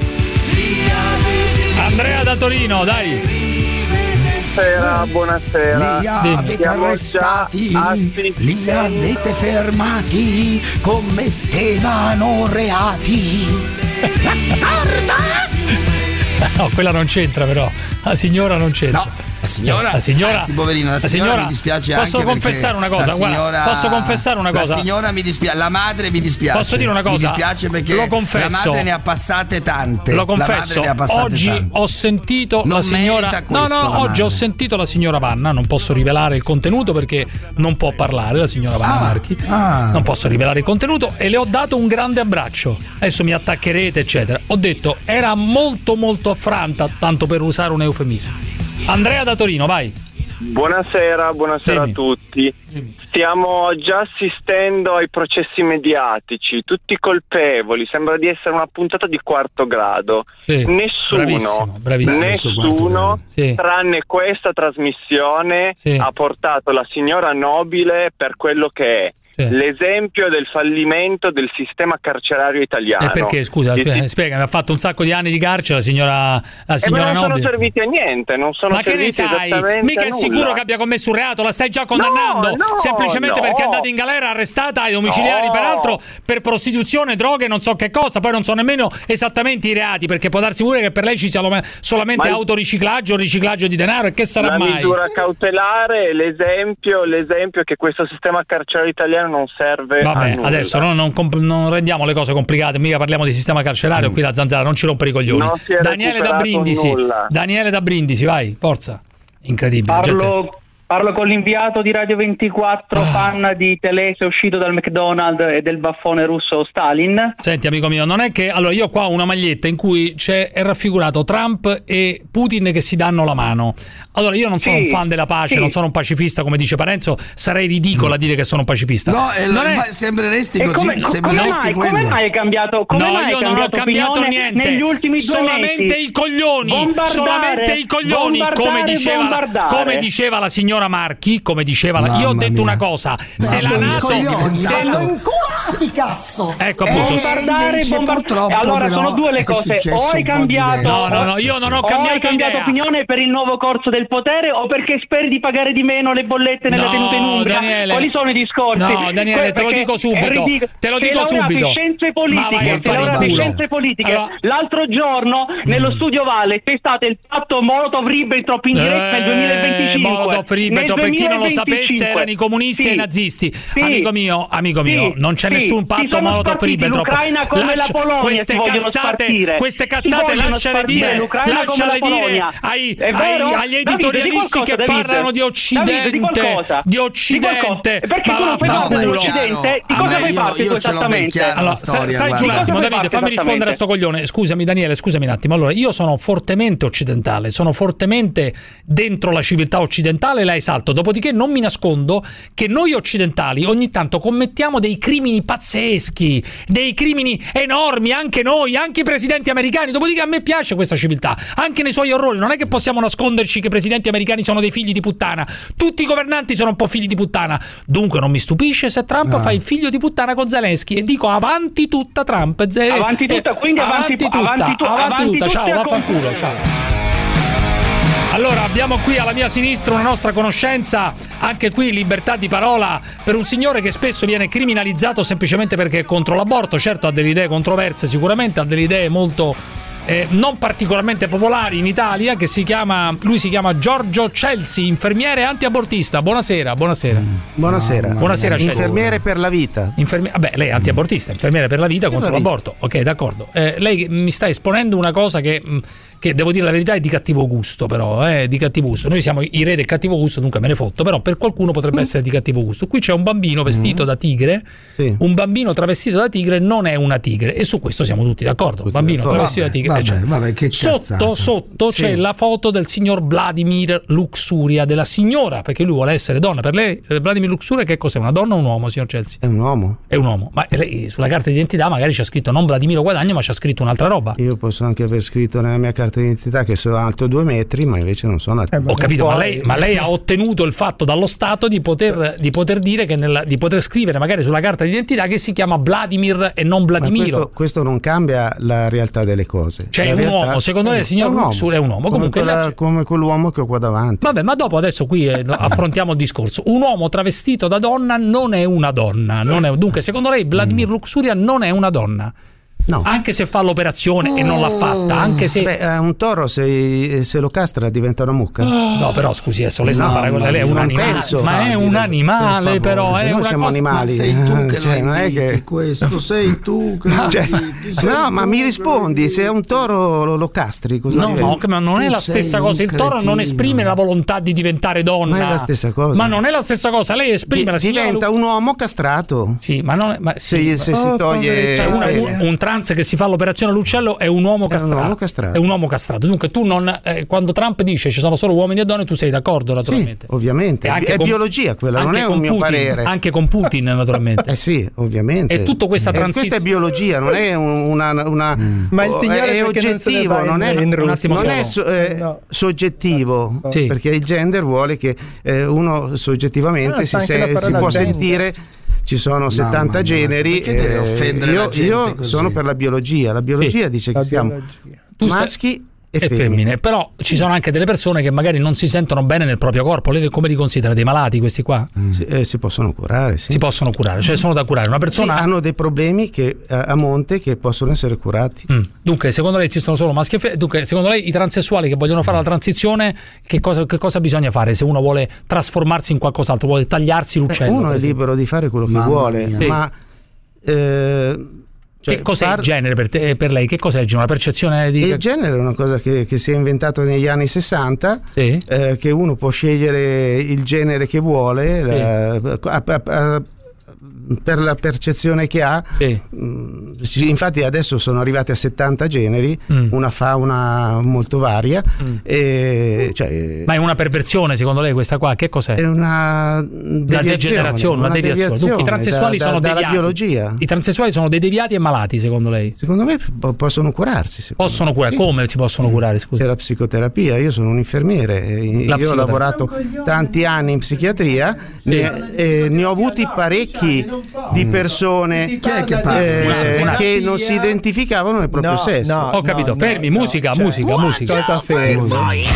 Andrea da Torino, dai. Buonasera, buonasera. Li avete Siamo arrestati, già li avete fermati, commettevano reati. No, quella non c'entra però. La signora non c'entra. No. La signora, la signora, anzi, poverina, la, la signora, signora mi dispiace posso anche confessare una cosa, la signora, guarda, posso confessare una cosa. La signora mi dispiace, la madre mi dispiace. Posso dire una cosa? Mi dispiace perché lo confesso, la madre ne ha passate tante. Lo confesso, la madre ne ha passate oggi tante. ho sentito non la signora questo, No, no, oggi madre. ho sentito la signora Vanna, non posso rivelare il contenuto perché non può parlare la signora Vanna ah, Marchi. Ah. Non posso rivelare il contenuto e le ho dato un grande abbraccio. Adesso mi attaccherete, eccetera. Ho detto, era molto molto affranta, tanto per usare un eufemismo. Andrea da Torino, vai. Buonasera, buonasera Dimmi. a tutti. Stiamo già assistendo ai processi mediatici, tutti colpevoli, sembra di essere una puntata di quarto grado. Sì, Nessuno, bravissimo, bravissimo. nessuno, Sì. tranne questa trasmissione, Sì. ha portato la signora Nobile per quello che è. Sì. L'esempio del fallimento del sistema carcerario italiano. E perché, scusa, Di- eh, spiegami, ha fatto un sacco di anni di carcere la signora, la Eh, signora ma non Nobile. sono serviti a niente, non sono Ma che ne serviti sai? esattamente Mica a è nulla. sicuro che abbia commesso un reato, la stai già condannando. No, no, semplicemente no. perché è andata in galera, arrestata ai domiciliari, No. peraltro per prostituzione, droghe, non so che cosa. Poi non so nemmeno esattamente i reati, perché può darsi pure che per lei ci sia lo- solamente Ma il- autoriciclaggio, riciclaggio di denaro, e che sarà La mai? misura cautelare è l'esempio, l'esempio che questo sistema carcerario italiano non serve a Vabbè, nulla. adesso no, non, comp- non rendiamo le cose complicate, mica parliamo di sistema carcerario, qui la Zanzara non ci rompere i coglioni. Non si è Daniele da recuperato Brindisi, nulla. Daniele da Brindisi, vai, forza. Incredibile. gente. Parlo, parlo con l'inviato di Radio ventiquattro, fan di Telese uscito dal McDonald's e del baffone russo Stalin. Senti amico mio, non è che allora io ho qua una maglietta in cui c'è è raffigurato Trump e Putin che si danno la mano. Allora io non sono Sì, un fan della pace, sì. non sono un pacifista come dice Parenzo, sarei ridicolo a dire che sono un pacifista. No, eh, non ma è... sembreresti E così, come, come sembreresti mai, quello. come mai hai cambiato? Come no, mai hai io non ho cambiato cambiato opinione niente. negli ultimi due solamente mesi? i coglioni, Bombardare, solamente i coglioni, come bombardare, diceva, bombardare. come diceva la signora Marchi, come diceva la... Mamma io ho detto mia. una cosa, se la Mamma mia. NATO Coglioni, se hanno inculati, cazzo! ecco Eh, appunto Bombardare, invece bombardare. purtroppo E allora però sono due le è cose: successo o hai un po' cambiato, diverso. No, no, no, io non ho o cambiato hai cambiato idea. opinione per il nuovo corso del potere, o perché speri di pagare di meno le bollette nelle No, tenute in Umbria. Daniele. Quali sono i discorsi? No, Daniele, te lo Perché dico è subito. ridicolo. Te lo Sei dico laureato subito. in scienze Ma vai politiche, a sei fare laureato in culo. scienze politiche. Allora- L'altro giorno nello studio Valle testate il patto Molotov-Ribbentrop in diretta nel duemilaventicinque. Molotov-Ribbentrop, per chi non lo sapesse, duemilaventicinque. erano i comunisti Sì. e i nazisti. Sì. Amico mio, amico mio, Sì. non c'è Sì. nessun Si patto sono Molotov-Ribbentrop. spartiti l'Ucraina come la Polonia, queste si vogliono cazzate, spartire. queste Si cazzate vogliono lasciale spartire dire, l'Ucraina come lasciale la dire Polonia. ai, È vero? ai- agli Davide, di editorialisti qualcosa, che Davide. parlano di Occidente, Davide, di qualcosa. di Di Occidente. qualcosa. Perché Ma tu non fai parte vaffanculo. dell'Occidente? Di A cosa me fai io- parte io tu ce l'ho ben esattamente? chiara la Allora, stai, storia, stai giù un guarda. attimo, Di cosa Davide, fai fammi parte rispondere a sto coglione. Scusami, Daniele, scusami un attimo. Allora, io sono fortemente occidentale, sono fortemente dentro la civiltà occidentale e la esalto. Dopodiché non mi nascondo che noi occidentali ogni tanto commettiamo dei crimini pazzeschi, dei crimini enormi, anche noi, anche i presidenti americani. Dopodiché a me piace questa civiltà, anche nei suoi orrori. Non è che possiamo nasconderci che i presidenti americani sono dei figli di puttana. Tutti i governanti sono un po' figli di puttana. Dunque non mi stupisce se Trump No. fa il figlio di puttana con Zelensky e dico avanti tutta Trump. Ze- Avanti tutta, quindi avanti- tutta, avanti tu- avanti avanti tutta. tutti Ciao, a vaffanculo, ciao. Allora, abbiamo qui alla mia sinistra una nostra conoscenza, anche qui libertà di parola, per un signore che spesso viene criminalizzato semplicemente perché è contro l'aborto. Certo ha delle idee controverse, sicuramente ha delle idee molto eh, non particolarmente popolari in Italia, che si chiama, lui si chiama Giorgio Chelsea, infermiere antiabortista. Buonasera, buonasera. Buonasera. Buonasera, Chelsea. Infermiere per la vita. Infermi- Vabbè, lei è antiabortista, infermiere per la vita Per contro la vita. l'aborto. Ok, d'accordo. Eh, lei mi sta esponendo una cosa che mh, che devo dire la verità è di cattivo gusto, però eh, di cattivo gusto. Noi siamo i re del cattivo gusto, dunque me ne fotto, però per qualcuno potrebbe mm. essere di cattivo gusto. Qui c'è un bambino vestito mm. da tigre, sì. un bambino travestito da tigre non è una tigre, e su questo siamo tutti d'accordo. Un bambino vabbè, travestito da tigre, vabbè, cioè. vabbè, che sotto sotto sì. c'è la foto del signor Vladimir Luxuria, della signora, perché lui vuole essere donna. Per lei Vladimir Luxuria che cos'è, una donna o un uomo, signor Chelsea? È un uomo. È un uomo, ma lei sulla carta d'identità magari c'è scritto non Vladimiro Guadagno, ma c'è scritto un'altra roba. Io posso anche aver scritto nella mia carta d'identità che sono alto due metri, ma invece non sono alto. Eh, Ho capito, ma lei, ma lei ha ottenuto il fatto dallo Stato di poter, di poter dire che nella, di poter scrivere magari sulla carta d'identità che si chiama Vladimir e non Vladimiro. Questo, questo non cambia la realtà delle cose. Cioè la un realtà, uomo, secondo lei il signor Luxuria è un uomo. Come, Comunque quella, come quell'uomo che ho qua davanti. Vabbè, ma dopo adesso qui eh, affrontiamo il discorso. Un uomo travestito da donna non è una donna, non è, dunque secondo lei Vladimir mm. Luxuria non è una donna? No. Anche se fa l'operazione oh. e non l'ha fatta, anche se Beh, un toro se, se lo castra diventa una mucca. Oh. No, però scusi, adesso lei sta no, parlando, lei è un animale, penso, ma è un animale, per però è noi una siamo cosa... animali. Ma sei tu che cioè, non è che questo sei tu che no, cioè, no ma mi rispondi, se è un toro lo, lo castri, cosa no, no, ma non è la stessa cosa. Il toro non esprime la volontà di diventare donna. Ma è la stessa cosa. Ma non è la stessa cosa, lei esprime Di, la signora... diventa un uomo castrato. Sì, ma non è, ma sì, se, se oh, si toglie cioè una, un, un trans che si fa l'operazione all'uccello è un uomo castrato. È un uomo castrato. È un uomo castrato. Dunque tu non eh, quando Trump dice ci sono solo uomini e donne, tu sei d'accordo naturalmente. Sì, ovviamente. E anche è con, biologia quella, non è un mio Putin, parere. Anche con Putin naturalmente. Eh sì, ovviamente. E tutto questa transizione. Questa è biologia, non è una, una mm. ma il signore è oggettivo, non, non è, in un attimo, non è so, eh, no. soggettivo, sì. perché il gender vuole che eh, uno soggettivamente ah, si, se, si può gender. sentire. Ci sono no, settanta generi. Eh, io io sono per la biologia. La biologia sì, dice che siamo biologia. maschi e, e femmine. femmine. Però ci sono anche delle persone che magari non si sentono bene nel proprio corpo. Lei come li considera? Dei malati questi qua? Mm. Si, eh, si possono curare, sì. Si possono curare, cioè sono da curare. Una persona sì, hanno dei problemi che, a monte che possono essere curati. Mm. Dunque, secondo lei esistono solo maschi e femmine? Dunque, secondo lei i transessuali che vogliono fare la transizione, che cosa, che cosa bisogna fare se uno vuole trasformarsi in qualcos'altro, vuole tagliarsi l'uccello? Beh, uno è libero di fare quello che Mamma vuole, sì. ma eh, Cioè, che cos'è par- il genere per, te, per lei? Che cos'è il genere? Una percezione di... Il genere è una cosa che, che si è inventato negli anni sessanta, sì. eh, che uno può scegliere il genere che vuole, sì. la, a, a, a, per la percezione che ha. Sì. Infatti adesso sono arrivati a settanta generi, mm. una fauna molto varia. Mm. E, cioè, ma è una perversione secondo lei questa qua? Che cos'è? È una deviazione, degenerazione, una, una deviazione. deviazione. Dunque, i transessuali da, sono da, deviati. Biologia. I transessuali sono dei deviati e malati secondo lei? Secondo me possono curarsi. Possono curare? Sì. Come si possono mm. curare? Scusa. C'è la psicoterapia, io sono un infermiere, la io ho lavorato tanti anni in psichiatria, sì. ne, eh, ne ho avuti parecchi di persone che, eh, che non si identificavano nel proprio no, sesso. No, ho capito, no, fermi, no, musica, cioè, musica, musica. Cosa fermi?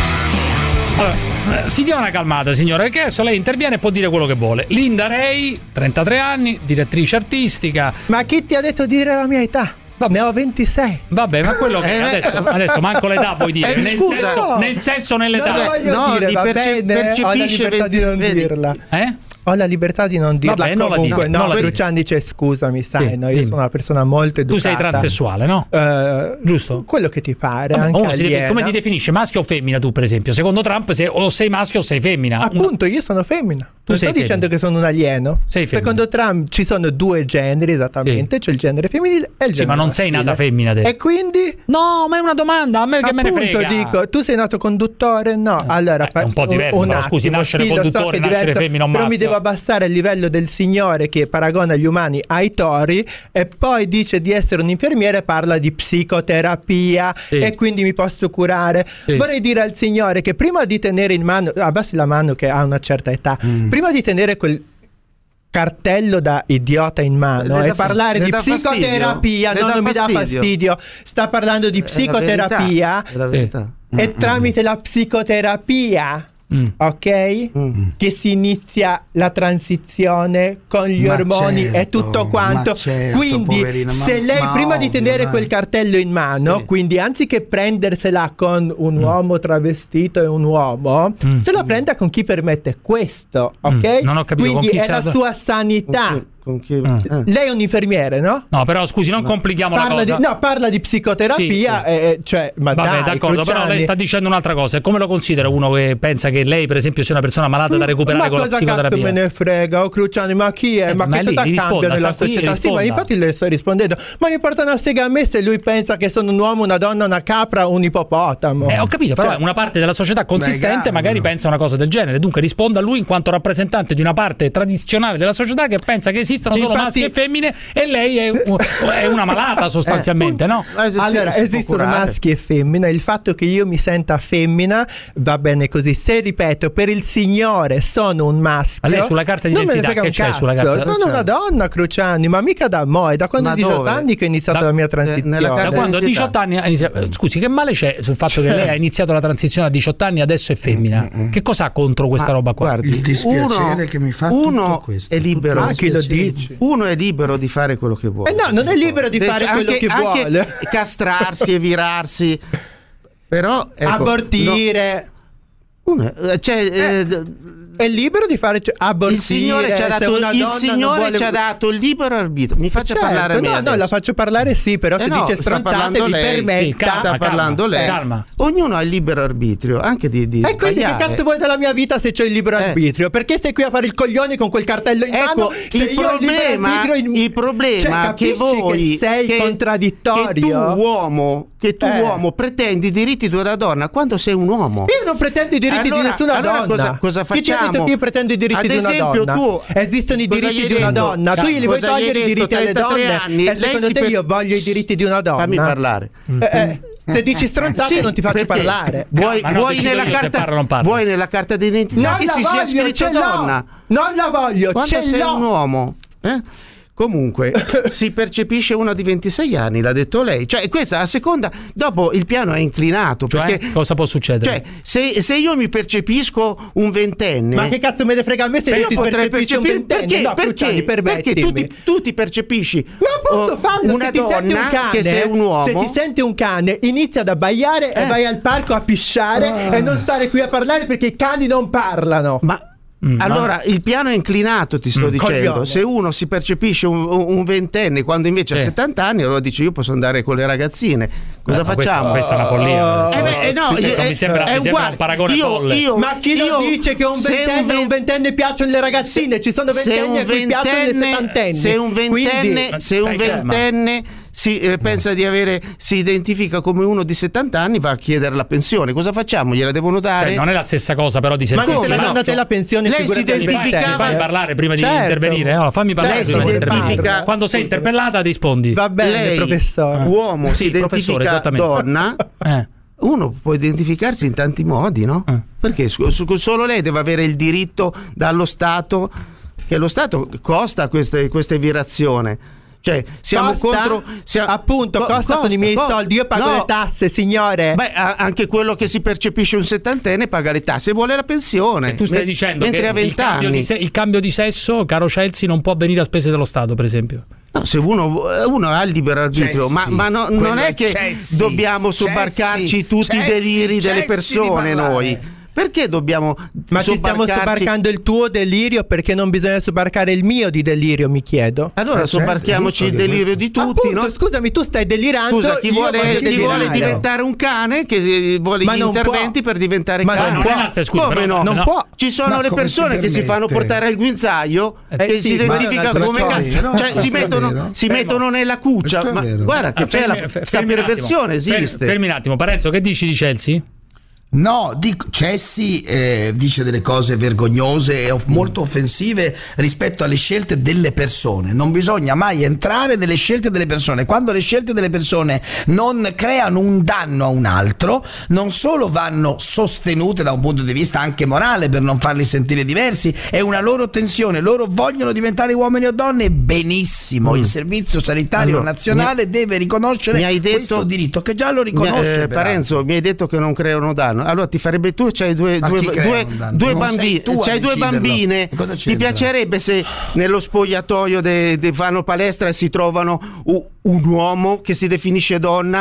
Allora, si dia una calmata signora, perché adesso lei interviene e può dire quello che vuole. Linda Ray, trentatré anni, direttrice artistica. Ma chi ti ha detto di dire la mia età? Ne ho ventisei. Vabbè, ma quello che adesso, adesso manco l'età vuoi dire, eh, nel, scusa, senso, no. nel senso nell'età. No, no, dire, di perce- bene, ho la libertà di non vedi. dirla. Eh? Ho la libertà di non dirla. Vabbè, comunque, non no, Lucian dice scusami, sai, sì, no, io dimmi. sono una persona molto educata. Tu sei transessuale, no? Uh, Giusto? Quello che ti pare. Vabbè, anche deve, come ti definisce? Maschio o femmina tu, per esempio? Secondo Trump se, o sei maschio o sei femmina. Appunto, una... io sono femmina. Tu non sto femmina. dicendo che sono un alieno. Sei femmina. Secondo Trump ci sono due generi esattamente, sì. c'è il genere femminile e il genere sì, ma non maschile. sei nata femmina te. E quindi? No, ma è una domanda, a me che appunto, me ne frega. dico, tu sei nato conduttore? No, eh, allora è un po' diverso, un però attimo, scusi, nascere sì, conduttore, so nascere diverso, femmina o però maschio. mi devo abbassare il livello del signore che paragona gli umani ai tori e poi dice di essere un infermiere, parla di psicoterapia, sì. e quindi mi posso curare. Sì. Vorrei dire al signore che prima di tenere in mano, abbassi la mano che ha una certa età, mm. prima di tenere quel cartello da idiota in mano e parlare di psicoterapia, no, non mi dà fastidio, sta parlando di psicoterapia è la verità. e mm. tramite la psicoterapia Mm. ok? Mm. Che si inizia la transizione con gli ma ormoni certo, e tutto quanto. Certo, quindi poverina, se ma, lei ma prima ovvio, di tenere ma... quel cartello in mano, sì. quindi anziché prendersela con un mm. uomo travestito e un uomo, mm. se la prenda con chi permette questo, ok? Mm. Non ho capito, quindi con chi è la sa... sua sanità. Con, Con che... Mm. Eh. Lei è un infermiere, no? No, però scusi, non complichiamo parla la cosa. Di, no, parla di psicoterapia. Sì, sì. Eh, cioè, ma Vabbè, dai, d'accordo, Cruciani. però lei sta dicendo un'altra cosa. Come lo considera uno che pensa che lei, per esempio, sia una persona malata da recuperare ma con la psicoterapia? Ma cosa cazzo me ne frega, oh, Cruciani? Ma chi è? Eh, ma, ma che lì, cosa risponda, cambia nella sta qui, società? Sì, risponda. ma infatti le sto rispondendo. Ma mi porta una sega a me se lui pensa che sono un uomo, una donna, una capra, un ippopotamo. Eh, ho capito, però cioè, una parte della società consistente Magari, magari no. pensa una cosa del genere. Dunque risponda a lui in quanto rappresentante di una parte tradizionale della società che pensa che esistano solo Infatti, maschi e femmine e lei è, è una malata sostanzialmente, eh, no? Allora, esistono maschi e femmina. Il fatto che io mi senta femmina va bene così. Se ripeto, per il Signore sono un maschio, ma lei sulla carta di non identità me ne frega che un c'è sulla cazzo. carta? Sono una donna, Cruciani, ma mica da mo', è da quando ho diciotto anni che ho iniziato da, la mia transizione. Da quando ho diciotto anni ha iniziato. Scusi, che male c'è sul fatto che lei ha iniziato la transizione a diciotto anni e adesso è femmina? Che cosa ha contro questa ma roba qua? Guardi, il dispiacere uno, che mi fa uno tutto questo. È libero, ah, chi lo dice? Uno è libero di fare quello che vuole. Eh no, non è libero di Deve fare anche, quello che anche vuole. Castrarsi e virarsi. Però ecco, abortire. No, cioè, eh, eh, è libero di fare, cioè, abortire. Il Signore ci ha dato, il Signore vuole... ci ha dato il libero arbitrio. Mi faccia certo, parlare a me no, adesso. no, la faccio parlare sì, però eh se no, dice stronzate mi lei, permetta. sì, calma, sta calma, parlando lei. Calma. Ognuno ha il libero arbitrio, anche di, di E quindi che cazzo vuoi dalla mia vita se c'è il libero eh. arbitrio? Perché sei qui a fare il coglione con quel cartello in ecco, mano? Se il io problema, il, in... il problema cioè, che voi che sei che, contraddittorio. Che tu uomo, che tu eh. uomo pretendi i diritti di una donna quando sei un uomo. Io non pretendo i diritti allora, di nessuna allora donna. Cosa, cosa facciamo? Chi ti ha detto che io pretendo i diritti Ad di una esempio, donna? Tu, Esistono i diritti di una detto? donna. Tu glieli vuoi togliere i diritti alle donne? Anni, e secondo te per... io voglio i diritti di una donna? Fammi parlare. Eh, eh. Se dici stronzate sì, non ti faccio parlare. Vuoi, ma no, vuoi, nella carta, parla, non parla. vuoi nella carta d'identità non che si voglio, sia scritto donna? Non la voglio, quando ce sei l'ho. un uomo, eh? Comunque si percepisce uno di ventisei anni, l'ha detto lei. Cioè, questa a seconda. Dopo il piano è inclinato. Cioè, perché cosa può succedere? Cioè, se, se io mi percepisco un ventenne. Ma che cazzo me ne frega a me se io ti potrei percepisci un ventenne? Perché? No, perché? Perché tu ti, tu ti percepisci ma appunto fallo, una se ti donna senti un cane, che sei un uomo. Se ti senti un cane, inizia ad abbaiare eh. e vai al parco a pisciare ah. e non stare qui a parlare perché i cani non parlano. Ma Mm, allora no. il piano è inclinato, ti sto mm, dicendo. Coglione. Se uno si percepisce un, un ventenne quando invece eh. ha settanta anni, allora dice io posso andare con le ragazzine. Cosa eh, facciamo? Questa, questa è una follia. Eh beh, eh no, eh, mi sembra, è mi sembra un paragone io, folle. Io, ma chi io, lo dice che un ventenne, un, ven- un ventenne piacciono le ragazzine? Ci sono ventenni a cui piacciono le settantenni. Se un ventenne, Quindi, se un ventenne si eh, pensa di avere, si identifica come uno di settanta anni, va a chiedere la pensione. Cosa facciamo? Gliela devono dare? Cioè, non è la stessa cosa, però di sentirsi. Ma se la danno te la pensione, lei si identifica. Mi fai parlare prima certo. di intervenire? Allora, fammi parlare lei prima si di intervenire. Quando sei interpellata rispondi. Va bene, lei, professore. Uomo sì, si identifica donna. eh. Uno può identificarsi in tanti modi, no? Eh. Perché solo lei deve avere il diritto dallo Stato, che lo Stato costa queste, queste virazione. Cioè, siamo costa, contro. Siamo, appunto, costa, costa con i miei costa, soldi. Io pago no, le tasse, signore. Beh, anche quello che si percepisce un settantenne paga le tasse e vuole la pensione. E tu stai me, dicendo mentre che ha venti anni. Se- il cambio di sesso, caro Chelsea, non può avvenire a spese dello Stato, per esempio. No, se uno, uno ha il libero arbitrio, ma, ma no, non è che Chelsea, dobbiamo sobbarcarci Chelsea, tutti Chelsea, i deliri Chelsea delle persone noi. Perché dobbiamo Ma ci stiamo sobbarcando il tuo delirio perché non bisogna sobbarcare il mio di delirio, mi chiedo. Allora eh, sobbarchiamoci certo, il delirio di tutti. Appunto, no? Scusami, tu stai delirando. Scusa, chi vuole, chi vuole diventare un cane, che vuole ma gli interventi può. per diventare ma cane. Non può. Scusa, come no? Non no. può. Ci sono ma le persone che si fanno portare al guinzaglio eh, che sì, si identifica come cane. No, cioè si mettono, si mettono nella cuccia. Ma guarda che c'è la sta perversione esiste. Fermi un attimo, Parenzo, che dici di Chelsea? No, dico, Chelsea eh, dice delle cose vergognose e off- molto offensive rispetto alle scelte delle persone. Non bisogna mai entrare nelle scelte delle persone. Quando le scelte delle persone non creano un danno a un altro, non solo vanno sostenute da un punto di vista anche morale per non farli sentire diversi, è una loro tensione. Loro vogliono diventare uomini o donne, benissimo. Mm. Il Servizio Sanitario allora, Nazionale mi, deve riconoscere mi hai detto, questo diritto, che già lo riconosce. Eh, Parenzo, mi hai detto che non creano danno. Allora ti farebbe tu c'hai due, due, due, due, bambi- c'hai due bambine. Ti piacerebbe se nello spogliatoio de, de fanno palestra e si trovano un, un uomo che si definisce donna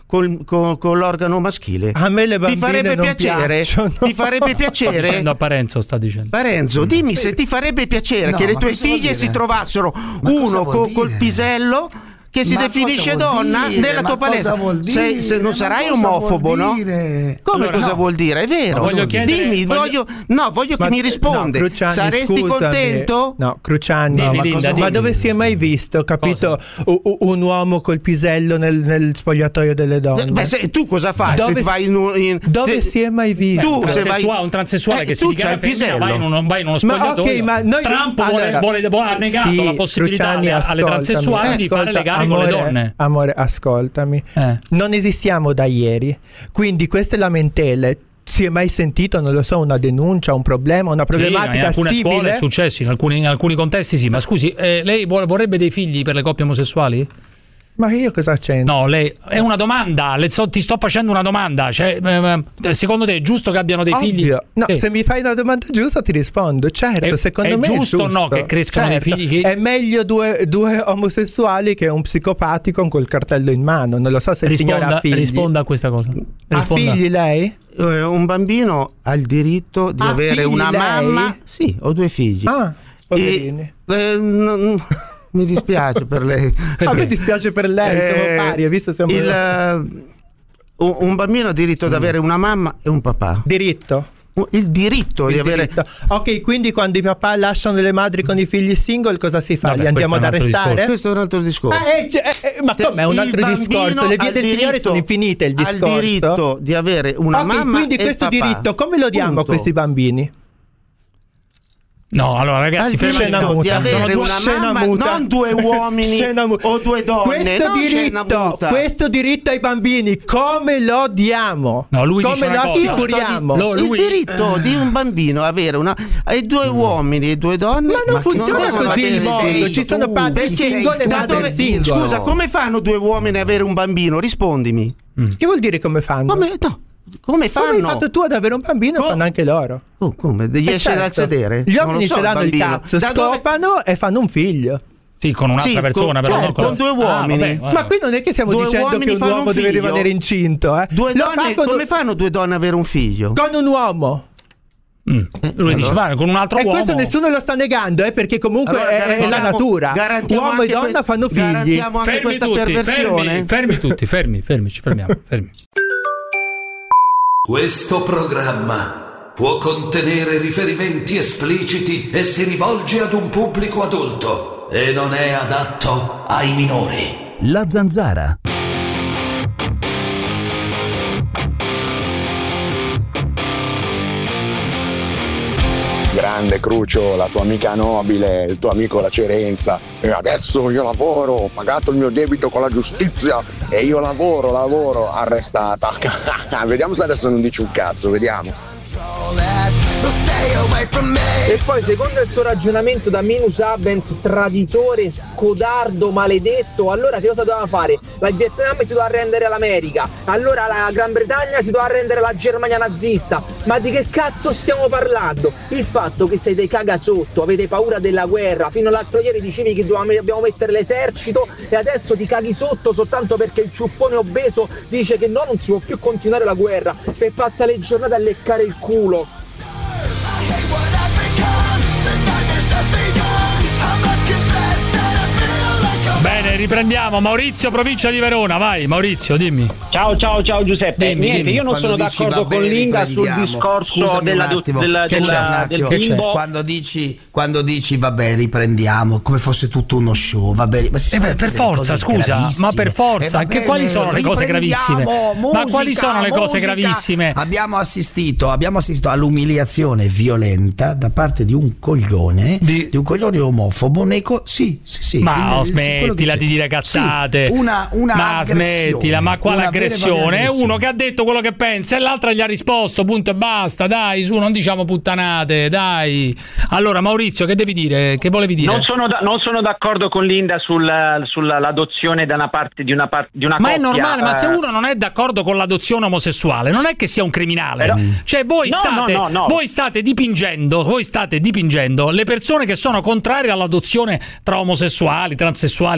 col, con, con l'organo maschile. A me le bambine ti farebbe non piacere? piacciono. Ti farebbe piacere? Sta dicendo a Parenzo, sta dicendo. Parenzo, dimmi se ti farebbe piacere No, che le ma tue cosa vuol figlie dire? si trovassero Ma cosa uno vuol co- dire? col pisello che si Ma definisce cosa vuol donna dire? nella Ma tua cosa palestra. vuol Se, dire? se non Ma sarai cosa omofobo, vuol no? dire? Come Allora, cosa no. vuol dire? È vero. Voglio chiedere- Dimmi, voglio- voglio, no, voglio Ma- che mi risponde. no, Cruciani, Saresti scusami. contento? No, Cruciani, Dimmi, ma, Linda, cosa- dimmi. ma dove si è mai visto, capito, u- u- un uomo col pisello nel, nel spogliatoio delle donne? Beh, se, tu cosa fai? Dove- se vai in, un- in- Dove te- si è mai visto? Tu Un se vai transessuale, un transessuale Eh, che si tu dichiara c'hai il femmina, vai in, pisello. uno, vai in uno Ma spogliatoio. ok, ma noi Trump allora- vuole, vuole, ha negato Sì, la possibilità Cruciani, alle, alle ascoltami. transessuali di fare Ascolta, le gare amore, con le donne. Amore, ascoltami. Eh. Non esistiamo da ieri, quindi queste lamentele. Si è mai sentito, non lo so, una denuncia, un problema, una Sì, in problematica alcune scuole simile? è successo, in alcuni, in alcuni contesti sì. Ma scusi, eh, lei vuole- vorrebbe dei figli per le coppie omosessuali? Ma io cosa c'entro? No, lei è una domanda. Le so- ti sto facendo una domanda. Cioè, eh, secondo te è giusto che abbiano dei figli? Ovvio. No, Sì. se mi fai una domanda giusta ti rispondo. Certo, È- secondo è me giusto è o giusto no che crescano dei Certo. figli che- È meglio due, due omosessuali che un psicopatico con quel cartello in mano. Non lo so se il signore Risponda, ha figli. risponda a questa cosa. Ha Risponda. figli lei? Eh, un bambino ha il diritto di Ha avere figli una lei? mamma. Sì, ho due figli. Ah, poverini. E, eh, non- mi dispiace per lei. A me dispiace per lei, siamo Eh, pari, hai visto siamo il, eh, un un bambino ha diritto di avere una mamma e un papà. diritto. Il diritto di Il avere. diritto. Ok, quindi quando i papà lasciano le madri con i figli single cosa si fa? Vabbè, Li andiamo ad questo è un altro arrestare? Questo è un altro discorso. Ah, eh, cioè, eh, ma come è un Il altro bambino discorso? Le vie ha del Signore diritto- sono infinite, il ha discorso. il diritto di avere una Ok, mamma quindi e questo il papà. diritto come lo diamo Punto. a questi bambini? No, allora ragazzi, Al fermati diritto un attimo. di muta. avere Sono due- una scena mamma, muta. non due uomini Scena mu- o due donne. Questo non scena diritto, muta. questo diritto ai bambini come lo diamo? No, lui come dice lo una cosa. assicuriamo? Lo- lui- Il diritto di un bambino avere una e due uomini e due donne. Ma non che funziona devono così avere il mondo, sei- ci sono tu, padri perché- single e da madri dove- single. Scusa, come fanno due uomini ad avere un bambino? Rispondimi. Che vuol dire come fanno? Come, no, come fanno? Come hai fatto tu ad avere un bambino? Co- Fanno anche loro. Oh, come? Gli Eh, esce dal certo. sedere? Gli Non uomini lo so, ce l'hanno il bambino. cazzo, Da dove- scopano e fanno un figlio. Sì, con un'altra Sì, persona, con- però. certo, no, con due Ah, uomini. vabbè, vabbè. Ma qui non è che stiamo Due dicendo uomini che un fanno uomo un deve figlio? rimanere incinto. Eh. Due Lo donne, fa con, come fanno due donne ad avere un figlio? con un uomo. Mm. Lui dice, va, con un altro E uomo. questo nessuno lo sta negando, eh, perché comunque Allora, è, è la garantiamo- natura. garantiamo Uomo e anche donna que- fanno figli. garantiamo anche Fermi questa tutti, perversione. fermi, fermi tutti, fermi, fermi, ci fermiamo, fermi. Questo programma può contenere riferimenti espliciti e si rivolge ad un pubblico adulto e non è adatto ai minori. La Zanzara. Grande Crucio, la tua amica nobile, il tuo amico la Cerenza. E adesso io lavoro, ho pagato il mio debito con la giustizia e io lavoro, lavoro, arrestata. Vediamo se adesso non dici un cazzo, vediamo. E poi secondo questo ragionamento da Minus Abens, traditore, scodardo, maledetto, allora che cosa doveva fare? La Vietnam si doveva arrendere all'America, allora la Gran Bretagna si doveva arrendere alla Germania nazista. Ma di che cazzo stiamo parlando? Il fatto che siete cagasotto, avete paura della guerra, fino all'altro ieri dicevi che dovevamo, dobbiamo mettere l'esercito e adesso ti caghi sotto soltanto perché il ciuffone obeso dice che no, non si può più continuare la guerra e passa le giornate a leccare il culo. Bene, riprendiamo. Maurizio, provincia di Verona, vai Maurizio, dimmi. Ciao ciao ciao Giuseppe. Dimmi, Niente, dimmi. io non Quando sono dici, d'accordo vabbè, con Linda sul riprendiamo. discorso Scusami della, un attimo, della, scusa della- un attimo. del bimbo. Quando dici, quando dici vabbè riprendiamo come fosse tutto uno show, vabbè, ma si Eh beh, sono per delle forza, cose scusa, gravissime. ma per forza, Eh, va anche bene, quali sono le cose riprendiamo, gravissime? Ma musica, quali sono le cose musica. gravissime? Abbiamo assistito, abbiamo assistito all'umiliazione violenta da parte di un coglione, di, un coglione omofobo, neco, sì, sì, sì. Ma il- oh, il- quello che smettila c'è. di dire cazzate. Sì, una, una ma aggressione, smettila, ma quale una vera e propria aggressione? È aggressione. uno che ha detto quello che pensa e l'altra gli ha risposto, punto e basta. Dai, su, non diciamo puttanate, dai. Allora, Maurizio, che devi dire? Che volevi dire? Non sono, da- non sono d'accordo con Linda sul- sull'adozione da una parte di una, par- di una Ma coppia. è normale, ma se eh, uno non è d'accordo con l'adozione omosessuale, non è che sia un criminale. Però- Cioè, voi, No, state, no, no, no. voi state dipingendo, voi state dipingendo le persone che sono contrarie all'adozione tra omosessuali, transessuali, quello che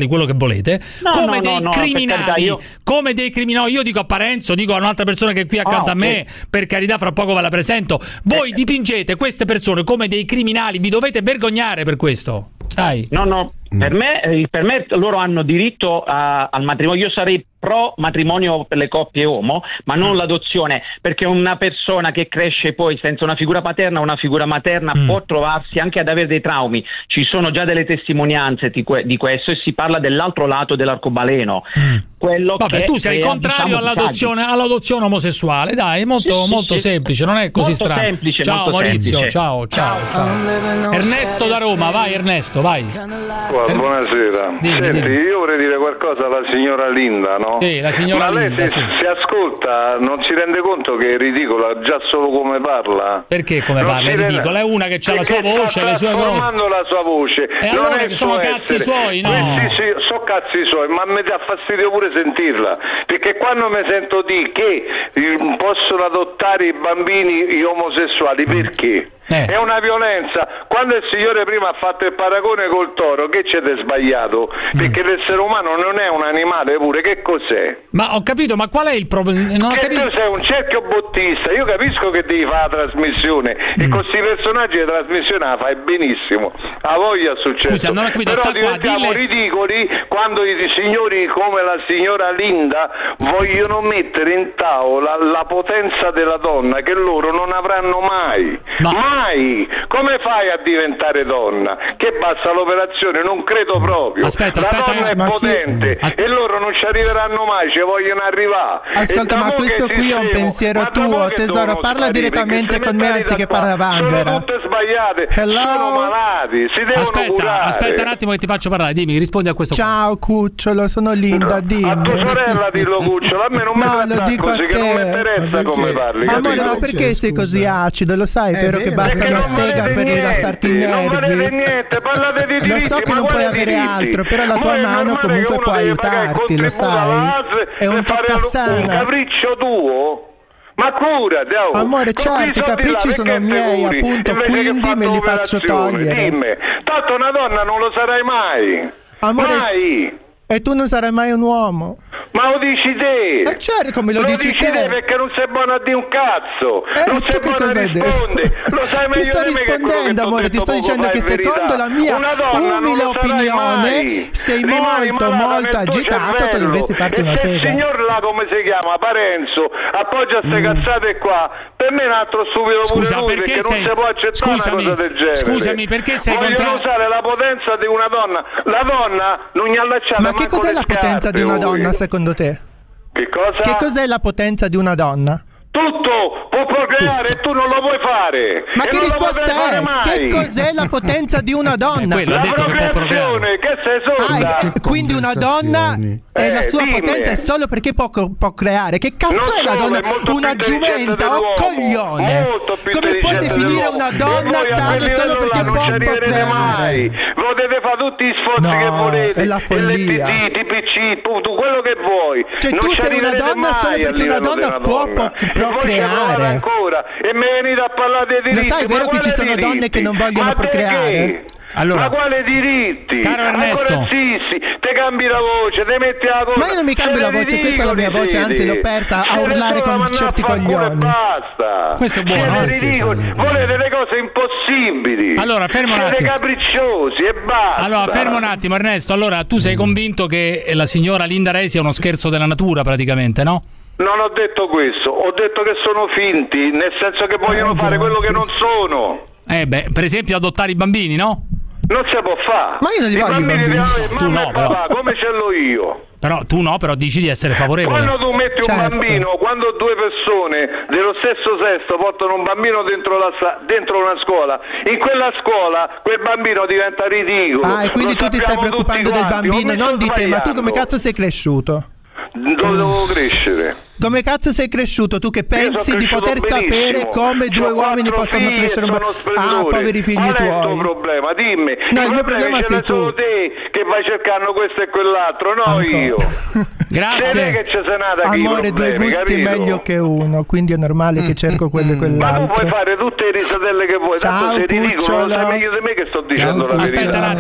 volete, No, come no, dei no, no, criminali, per carità, io- come dei criminali. Io dico a Parenzo, dico a un'altra persona che è qui accanto Ah, a me, ok. per carità, fra poco ve la presento. Voi Eh. dipingete queste persone come dei criminali, vi dovete vergognare per questo. Dai. No, no, per me, eh, per me loro hanno diritto a- al matrimonio. Io sarei pro matrimonio per le coppie omo, ma non l'adozione, perché una persona che cresce poi senza una figura paterna o una figura materna Mm. può trovarsi anche ad avere dei traumi. Ci sono già delle testimonianze di, que- di questo, e si parla dell'altro lato dell'arcobaleno. Quello Vabbè, che tu sei crea, contrario diciamo, all'adozione, all'adozione omosessuale, dai, è molto, Sì, sì, molto sì. semplice, non è così Molto strano. semplice, ciao molto Maurizio, semplice. ciao, ciao, ciao. Ernesto da Roma, vai Ernesto, vai. Guarda, buonasera. Dimmi, Senti, dimmi. io vorrei dire qualcosa alla signora Linda, no? Sì, la signora Ma lei Linda, se, sì. se ascolta non si rende conto che è ridicola già solo come parla? Perché come Non parla? È si rende- ridicolo, è una che ha la sua Perché voce, sta le sue cose. trasformando la sua voce. E Non allora è che sono suo cazzi essere. suoi, no? Questi sì, so cazzi suoi, ma mi dà fastidio pure sentirla, perché quando mi sento dire che eh, possono adottare i bambini gli omosessuali, perché? Eh. È una violenza. Quando il signore prima ha fatto il paragone col toro, che c'è di sbagliato? Perché l'essere umano non è un animale pure, che cos'è? Ma ho capito, ma qual è il problema? Non ho Che capito. tu sei un cerchio bottista, io capisco che devi fare la trasmissione e con questi personaggi la trasmissione la fai benissimo, a voglia successo. Scusa, non ho capito, però sta qua, diventiamo dille- ridicoli quando i signori come la signora Linda vogliono mettere in tavola la potenza della donna che loro non avranno mai. Mai! Come fai a diventare donna? Che basta l'operazione? Non credo proprio. Aspetta, la aspetta, donna è ma chi- potente e loro non ci arriveranno mai, ci vogliono arrivare. Ascolta, E da ma mo' questo che qui è un esistiamo, pensiero ma da tuo, mo' che tesoro, devono parla sparire, direttamente perché se con me mentali anziché da qua parlare a Vanvera. Sono tutte sbagliate, Hello? sono malati, si devono Aspetta, curare. aspetta un attimo che ti faccio parlare, dimmi, rispondi a questo. Ciao cucciolo, sono Linda, dimmi. A tua sorella dillo cucciolo, a me non mi No, tratta lo dico così, a che non mi te. interessa come parli, Amore, capito? ma perché sei così acido? Lo sai, vero che basta Perché una non sega valete per niente, rilassarti i non valete nervi? niente, parlate di Lo diritti, so che ma non puoi quali avere diritti? altro, però la tua Ma è mano normale comunque che uno può deve pagare il aiutarti, lo contributo alla sai? A S È un per fare un toccasana. capriccio tuo? Ma curati, oh. Amore, Con certo, quei i soldi capricci là, sono perché te miei, curi? appunto, Invece che quindi fatto me li faccio l'operazione, togliere. Dimmi, tanto una donna non lo sarai mai. Amore, Mai. e tu non sarai mai un uomo. Ma lo dici te? Eh certo, come lo, lo dici dici te. te perché non sei buono a dire un cazzo. Eh, non tu sei che buono a cosa hai detto? rispondere. Lo sai Ti meglio sto di me che quello che rispondendo, t'ho amore, ti detto sto poco dicendo fa che è verità. secondo la mia Una donna non umile lo sarai opinione mai. sei Rimani molto, malata molto nel tuo agitato, te cervello. dovresti farti E una se il sega. signor là come si chiama Parenzo appoggia ste Mm. cazzate qua, per me è un altro stupido Scusa, pure lui, perché perché sei- non si può accettare scusami, una cosa del genere. scusami, perché sei Vogliono contra- usare la potenza di una donna. La donna non gli ha allacciato Ma che manco cos'è le la potenza scarpe, di una voi. donna secondo te? Che cosa? Che cos'è la potenza di una donna? Tutto può procreare e tu non lo puoi fare. Ma E che non lo risposta potrai fare è? mai. Che cos'è la potenza di una donna? quello ha La detto che può procreazione, che sei sorda. Ah, e- quindi una donna e Eh, la sua dimmi. potenza è solo perché può, può creare. Che cazzo Non è la solo, donna? è molto Una più intelligente giumenta o dell'uomo, coglione? molto più Come puoi intelligente definire dell'uomo. una E donna voi a tale quel solo livello perché là non può ci arriverete mai. procreare? Potete fare tutti gli sforzi No, che volete. è la follia. L P G, T P C, tu quello che vuoi. Cioè, non tu ci sei una arriverete donna mai solo al perché una livello donna della può donna. pro- E voi ci provate procreare. ancora e mi venite a parlare dei Lo diritti. sai, è vero Ma che ci quali sono donne che diritti? non vogliono Ma perché? procreare? Allora, ma quale diritti? caro Ernesto. Ancora insisti, te cambi la voce, te metti la cosa. Ma io non mi cambio Siete la voce, questa è la mia ridicoli, voce, anzi l'ho siete. persa a Siete urlare solo con a mandare certi a fanculo e coglioni. basta. Questo è buono, Siete eh? ridicoli, volete le cose impossibili. Allora, fermo un Siete attimo. capricciosi e basta. Allora, fermo un attimo, Ernesto. Allora, tu sei convinto che la signora Linda Rei sia uno scherzo della natura, praticamente, no? Non ho detto questo, ho detto che sono finti, nel senso che vogliono Eh, fare quello che grazie. non sono. Eh beh, per esempio adottare i bambini, no? Non si può fare. Ma io non li voglio i bambini. devono avere Tu mamma no, e però. papà, come ce l'ho io. Però tu no, però dici di essere favorevole. Quando tu metti Certo. un bambino, quando due persone dello stesso sesso portano un bambino dentro, la, sa- dentro una scuola, in quella scuola quel bambino diventa ridicolo. Ah, e quindi Lo tu ti stai sappiamo preoccupando tutti del quanti, bambino, mi non sto di te, ma tu come sbagliando. cazzo sei cresciuto? Dove devo crescere? Come cazzo sei cresciuto? Tu che Io pensi sono di cresciuto poter sapere benissimo. come due C'ho uomini quattro possono figli, crescere un sono bambino? Ah, splendore. poveri figli Qual è il tuo tuoi. problema? Dimmi. No, il mio problema ce sei l'hai solo tu. te che vai cercando questo e quell'altro, no Ancora. io. Grazie. Sei te che ci sei nata chi i Amore, due problemi, gusti capito? meglio che uno, quindi è normale che cerco quello e Ma tu quell'altro. puoi fare tutte le risadelle che vuoi, Ciao, tanto sei ridicolo, lo cucciolo. sai meglio di me che sto dicendo la Aspetta verità. un attimo, Si Ernesto.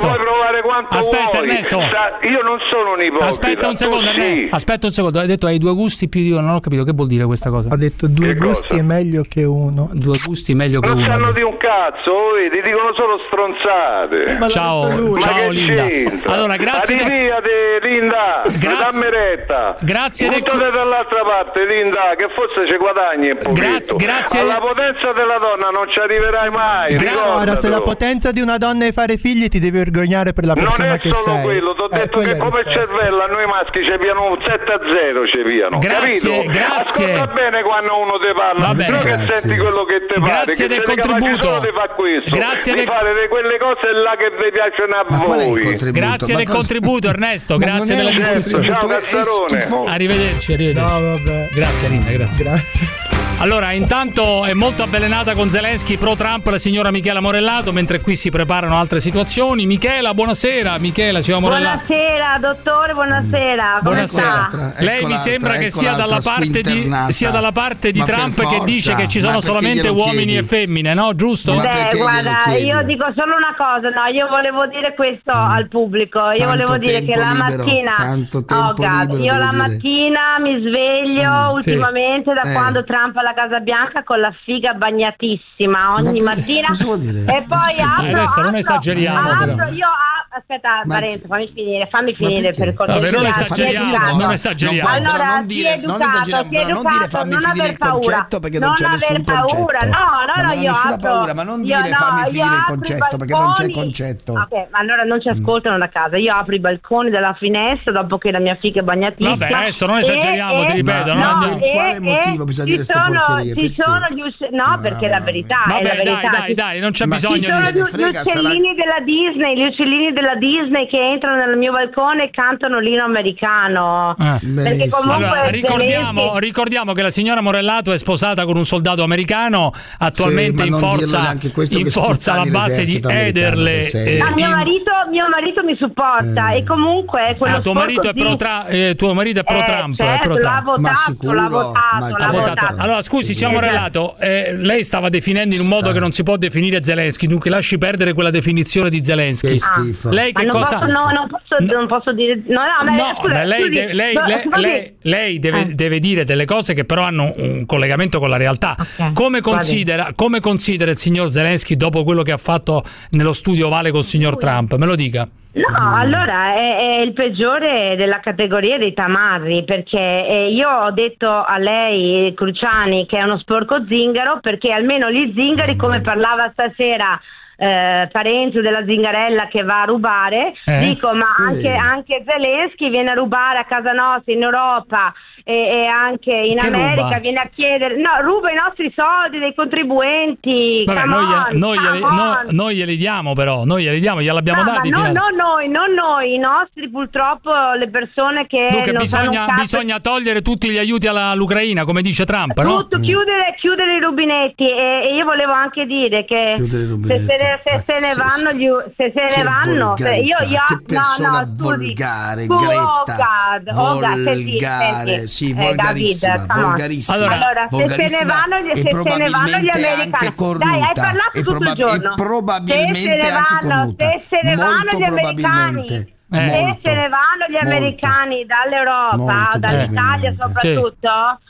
Ernesto. puoi provare quanto Aspetta, vuoi. Ernesto. Sa- io non sono un ipocrita. Aspetta un secondo, tu sì. Ernesto. Aspetta un secondo. Hai detto hai due gusti più di uno. Non ho capito che vuol dire questa cosa. Ho detto due gusti è meglio che uno. Due gusti meglio che Non uno. sanno di un cazzo, vedi, dicono solo stronzate. Ma ciao, Ma ciao che Linda. c'entra? Allora, grazie. De... Arriviate, Linda. Grazie. Dammi retta. Grazie. De... Buttate dall'altra parte, Linda, che forse ci guadagni un pochetto. Grazie, grazie. Alla potenza della donna non ci arriverai mai. Ora, se la potenza di una donna è fare figli, ti devi vergognare per la Non persona è che solo sei. quello, ti ho Eh, detto che quella è come il risposta. cervello a noi maschi ci piano un sette a zero ci piano. Grazie, capito? grazie. Ascolta bene quando uno te parla, Va bene, non che grazie. senti quello che te pare, Grazie che del siete capaci contributo. solo di fare questo, Grazie di del- fare di quelle cose là che vi piacciono a voi. Grazie del contributo, Ernesto. Ma Grazie non è della un discussione. contributo, Ciao, è Cazzarone. schifo. Arrivederci, arrivederci. No, vabbè. Grazie Linda, grazie. Allora, intanto è molto avvelenata con Zelensky pro Trump la signora Michela Morellato, mentre qui si preparano altre situazioni. Michela, buonasera. Michela, signora Morellato. Buonasera, dottore, buonasera. Come Buonasera. sta? Lei mi sembra che sia dalla, parte di, sia dalla parte di Ma per Trump che forza. dice che ci Ma sono perché solamente glielo uomini chiedi? e femmine, no? Giusto? Beh, guarda, io dico solo una cosa, no, io volevo dire questo al pubblico, io Tanto volevo dire che tempo la libero, mattina, tanto tempo oh God, libero, io devo la dire. mattina mi sveglio Mm, sì. ultimamente da Eh. quando Trump alla Casa Bianca con la figa bagnatissima ogni Ma per- mattina cosa vuol dire? e poi Sì, apro, adesso non apro, esageriamo, apro, però. io a- aspetta Ma- Parenzo, fammi finire, fammi finire perché? per cortesia. Vabbè, non sii esageriamo, educato. non esageriamo. Non puoi, però Allora, non dire- sii non educato, esageriamo, sii però non dire educato, fammi non finire aver il concetto, perché non c'è aver nessun paura. concetto. No, no, Ma no, non ho io nessuna apro, paura, ma non io dire no, fammi io finire il apro i concetto, perché non c'è balconi. concetto. Ok, ma allora non ci ascoltano da casa. Io apro i balconi della finestra dopo che la mia figa è bagnatissima. Vabbè, adesso non e- esageriamo, e- ti ripeto, no, non andiamo- e- quale e motivo bisogna ci dire ste sono, porcherie? ci Perché? sono gli uc- no, perché è la verità, è Vabbè, la verità. dai, dai, Ci- dai, non c'è Ma bisogno ci sono di... gli, frega, gli uccellini della Disney, gli uccellini della Disney che entrano nel mio balcone e cantano l'inno americano. Eh. Perché comunque Allora, ricordiamo, Zelensky- ricordiamo che la signora Morellato è sposata con un soldato americano attualmente Sì, in ma non dirlo forza, neanche questo, in che forza alla sputtani base di l'esercito americano, Ederle. che sei. eh, Ma mio in- marito, mio marito mi supporta e comunque quello Ah, tuo sporco marito è pro, zin- tra- eh, tuo marito è pro Eh, Trump, è certo, pro l'ha Trump. votato, Ma sicuro? l'ha votato, Ma l'ha ci ha votato. Votato. Allora scusi, siamo Esatto. relato, eh, lei stava definendo in un modo che non si può definire Zelensky, dunque lasci perdere quella definizione di Zelensky. Che schifo. Lei Ma che non cosa... posso, no, non posso, non posso dire. No, no, beh, No, scusa, beh, lei, scusi, deve, lei, no, lei- scusi. lei- lei deve, Eh. deve dire delle cose che però hanno un collegamento con la realtà. Ok, Come, va considera, come considera il signor Zelensky dopo quello che ha fatto nello studio ovale col signor Trump? Me lo dica. No, allora è, è il peggiore della categoria dei tamarri, perché eh, io ho detto a lei, Cruciani, che è uno sporco zingaro, perché almeno gli zingari, come parlava stasera eh, Parenzo della zingarella che va a rubare, Eh? dico ma Sì. anche, anche Zelensky viene a rubare a casa nostra in Europa e, e anche in Che America ruba? viene a chiedere, no, ruba i nostri soldi dei contribuenti. Vabbè, come noi, on, glieli- noi, glieli, come no- on. noi glieli diamo però, noi glieli diamo, gliel'abbiamo No, dati. ma no, fino a- non noi, non noi, i nostri purtroppo le persone che Dunque non sanno bisogna, un cazzo. bisogna togliere tutti gli aiuti alla- all'Ucraina, come dice Trump, no? Tutto, chiudere, chiudere i rubinetti e, e io volevo anche dire che Chiudere i se rubinetti, se ne, se se ne vanno gli, se se Che ne vanno se io, volgarità, io che persona no, no, scusi. volgare, Scu- Gretta, oh God, oh God, senti, volgare, senti, sì, eh, volgarissima, David, come on. volgarissima, Allora, se se ne volgarissima vanno gli, e se se ne vanno gli probabilmente americani, anche cornuta, dai, hai parlato e tutto proba- il giorno. e probabilmente se se ne anche vanno, cornuta, se se ne vanno molto gli americani. probabilmente. Se Molto, se ne vanno gli molto. americani dall'Europa, Molto dall'Italia probabilmente. soprattutto,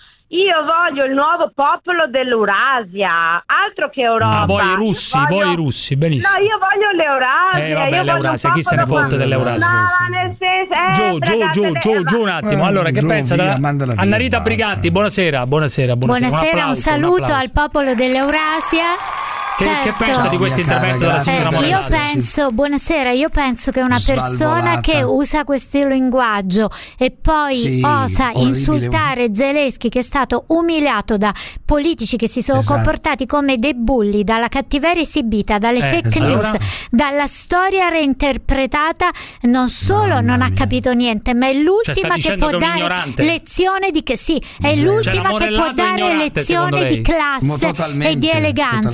io voglio il nuovo popolo dell'Eurasia, altro che Europa. Ah, voi i russi, Voglio- voi i russi, benissimo. No, io voglio l'Eurasia. Eh, vabbè, io voglio l'Eurasia, un chi se ne popolo fotte qua- dell'Eurasia? No, ma nel senso, eh, Giù, giù, ragazzi, giù, le- giù, giù un attimo. Eh, Allora, che giù, pensa? via, della- mandala via, Annarita basta. Briganti, buonasera, buonasera, buonasera. Buonasera, un, applauso, saluto applauso. al popolo dell'Eurasia. Che, che Certo. pensa di questo Ciao, mia intervento cara, della signora Eh, io Morellato? penso, buonasera, io penso che una persona Svalvolata. che usa questo linguaggio e poi Sì, osa orribile. insultare Zelensky, che è stato umiliato da politici che si sono Esatto. comportati come dei bulli, dalla cattiveria esibita, dalle Eh, fake esatto. news, Allora? dalla storia reinterpretata, non solo non ha capito niente, ma è Cioè, l'ultima sta che dicendo può che è un dare ignorante. lezione di che sì, è Cioè, l'ultima la che può Morellato è dare ignorante, secondo lezione lei? di Ma classe totalmente, e di eleganza, totalmente.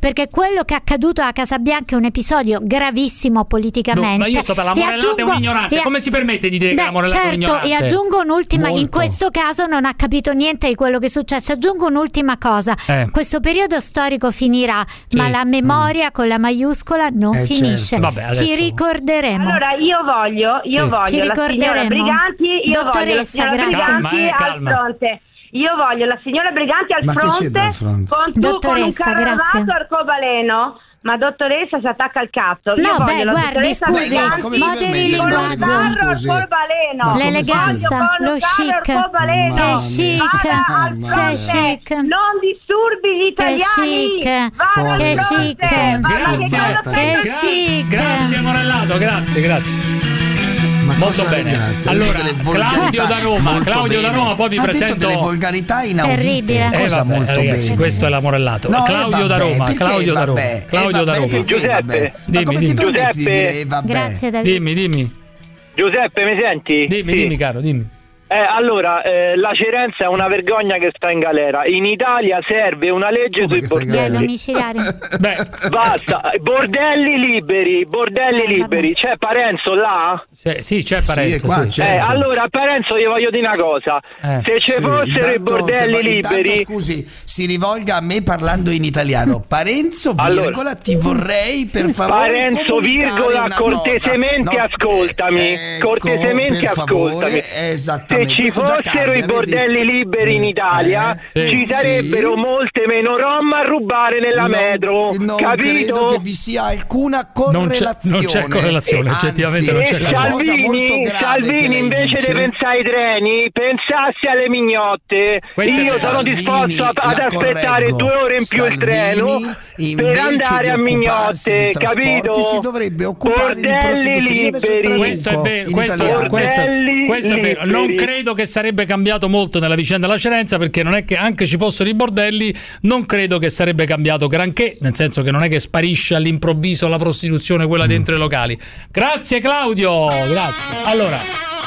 perché quello che è accaduto a Casabianca è un episodio gravissimo politicamente. No, ma io sto per la Morellata è un ignorante. Come si permette di dire beh, che la Morellata certo, è un ignorante? E aggiungo un'ultima, Molto. in questo caso non ha capito niente di quello che è successo. Aggiungo un'ultima cosa. Eh. Questo periodo storico finirà, Sì. ma la memoria con la maiuscola non Eh, finisce. certo. Vabbè, adesso- Ci ricorderemo. Allora io voglio, io Sì. voglio Ci la signora ricorderemo. Briganti, io voglio la Dottoressa, signora grazie. Briganti Calma, eh, al calma. fronte. Io voglio la signora Briganti al Ma che c'è fronte, dal fronte? con tu con un Dottoressa, carro grazie. armato arcobaleno. Ma dottoressa si attacca al cazzo. Io No, voglio beh, la guardi, dottoressa scusi, Briganti come si moderi permette? con un linguaggio. carro Scusi. arcobaleno. Ma L'eleganza, Voglio con lo un carro chic, arcobaleno. che Mamma chic, Vada al mia. fronte. sei chic. Non disturbi gli Che italiani. chic, Vada al che fronte. chic. Vada che Grazie, cosa Che fai? chic. Grazie Morellato, grazie, grazie. Ma Molto cosa bene. ragazzi? Allora, Delle volgarità. Claudio da Roma, Molto Claudio da bene. Roma, poi vi Ha detto presento delle volgarità inaudite. Terribile. Eh, Cosa vabbè, molto ragazzi, bene. questo è la Morellato. No, Claudio eh, da vabbè, Roma, perché Claudio da Roma, vabbè? Claudio Eh, da vabbè, Roma. perché Giuseppe. vabbè? Ma Dimmi, come dimmi. ti permetti di Giuseppe. dire vabbè? Grazie Davide. Dimmi, dimmi. Giuseppe, mi senti? Dimmi, Sì. dimmi caro, dimmi. Eh, allora, eh, la Cerenza è una vergogna che sta in galera. In Italia serve una legge Come sui che sta in Gli ai bordelli. domiciliari. Beh, Basta, bordelli liberi, bordelli Eh, liberi. vabbè. C'è Parenzo là? se- sì, c'è Parenzo. Sì, è qua, sì. c'è. Eh, Certo. allora a Parenzo gli voglio dire una cosa. Eh. Se ci Sì, fossero intanto i bordelli te- intanto, liberi, scusi, si rivolga a me parlando in italiano. Parenzo, Allora. virgola, ti vorrei per favore Parenzo, comunicare virgola, una cortesemente cosa. No, ascoltami, ecco, cortesemente per favore, ascoltami. esattamente. Se ci Questo già fossero cambia, i bordelli vedi? liberi in Eh, Italia, eh, ci sì. sarebbero Sì. molte meno rom a rubare nella Non- metro, non capito? credo che vi sia alcuna Non c'è- correlazione. non c'è correlazione, Eh, oggettivamente anzi, non c'è E la cosa molto Salvini, grave che Salvini lei invece dice- di pensare ai treni, pensassi alle mignotte. Questa è Io vera. sono Salvini, disposto a- ad la aspettare correggo. due ore in più il treno Salvini, per invece andare di a occuparsi mignotte, di trasporti, capito? si dovrebbe occupare di Bordelli prostituzione. Io adesso liberi. traduco Questo è vero, in questo, italiano. questo- Bordelli questo è vero. Non liberi. credo che sarebbe cambiato molto nella vicenda della Cerenza, perché non è che anche ci fossero i bordelli, non credo che sarebbe cambiato granché, nel senso che non è che sparisce all'improvviso la prostituzione, quella dentro i locali. Grazie Claudio, grazie. Allora,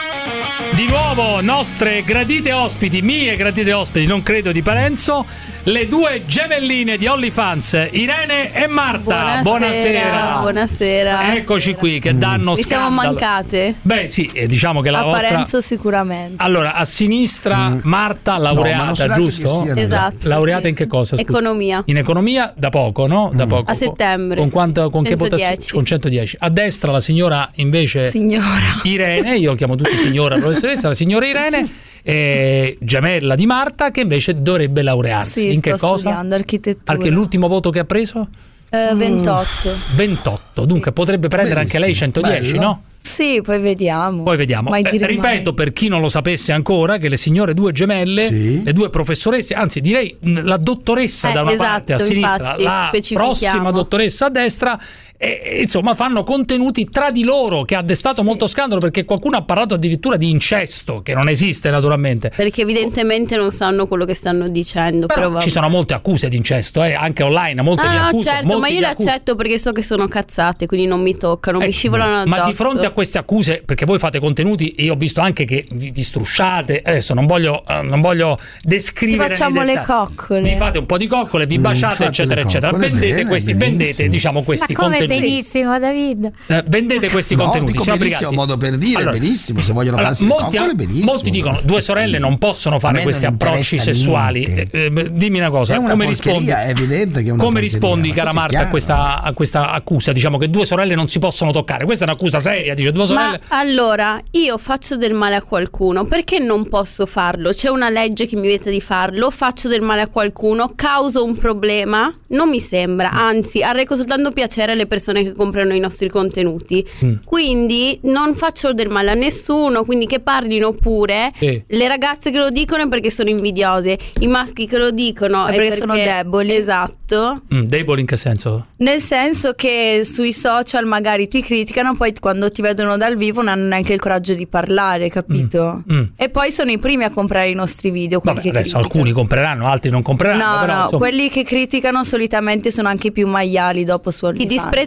di nuovo nostre gradite ospiti, mie gradite ospiti, non credo di Parenzo, le due gemelline di OnlyFans, Irene e Marta. Buonasera. Buonasera. Eccoci qui che danno Vi siamo scandalo. mancate? Beh sì, eh, diciamo che la A vostra... Parenzo sicuramente. Allora, a sinistra Marta, laureata, non so neanche che giusto? siano. Esatto. Laureata in che cosa? scusa? Economia. In economia da poco, no? Da poco. A settembre. Con quanto con che centodieci. votazione? Con centodieci. A destra la signora invece Signora. Irene, io lo chiamo tutti signora professoressa, la signora Irene, eh, gemella di Marta, che invece dovrebbe laurearsi. Sì, in sto che cosa? studiando architettura. Anche l'ultimo voto che ha preso? Eh, ventotto. ventotto, dunque potrebbe prendere anche lei centodieci, bello. no? Sì, poi vediamo. Poi vediamo. Mai Eh, dire ripeto, per chi non lo sapesse ancora, che le signore due gemelle, Sì. le due professoresse, anzi direi mh, la dottoressa Eh, da una esatto, parte a sinistra, infatti, la specifichiamo. prossima dottoressa a destra, e, e, insomma fanno contenuti tra di loro, che ha destato molto scandalo, perché qualcuno ha parlato addirittura di incesto, che non esiste naturalmente. Perché evidentemente non sanno quello che stanno dicendo. Però, Però vabbè. ci sono molte accuse di incesto, eh, anche online, molte Ah, vi no, accusano, certo, molti ma io vi le accusano. accetto perché so che sono cazzate, quindi non mi toccano, mi Ecco, scivolano addosso. ma di fronte a queste accuse, perché voi fate contenuti e io ho visto anche che vi, vi strusciate, adesso non voglio, eh, non voglio descrivere Ci facciamo nei le dettagli. coccole. Vi fate un po' di coccole, vi baciate, fate eccetera, le eccetera. coccole, Vendete bene, questi, benissimo. vendete diciamo questi Ma come contenuti. benissimo, David? Eh, vendete questi No, contenuti, dico siamo benissimo, obbligati. modo per dire, benissimo, se vogliono farsi le molti, coccole, benissimo. molti dicono due sorelle non possono A fare me questi non approcci interessa sessuali. niente. Eh, eh, dimmi una cosa, È una come porcheria, rispondi? è evidente che è una come porcheria, rispondi, ma cara questo è Marta, a chiaro. questa, a questa accusa? Diciamo che due sorelle non si possono toccare. Questa è un'accusa seria, dice due sorelle. Ma allora, io faccio del male a qualcuno, perché non posso farlo? C'è una legge che mi vieta di farlo, faccio del male a qualcuno, causo un problema? Non mi sembra, anzi, arreco soltanto piacere alle persone che comprano i nostri contenuti. Mm. Quindi non faccio del male a nessuno, quindi che parlino pure. Sì. Le ragazze che lo dicono è perché sono invidiose, i maschi che lo dicono È è perché sono deboli. Esatto. Mm, deboli in che senso? Nel senso che sui social magari ti criticano, poi quando ti vedono dal vivo non hanno neanche il coraggio di parlare, capito? Mm. E poi sono i primi a comprare i nostri video. quelli Vabbè, che adesso criticano. alcuni compreranno, altri non compreranno. No, però, no, insomma. quelli che criticano solitamente sono anche i più maiali dopo su I OnlyFans.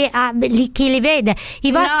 chi, ah, li, chi li vede. I vostri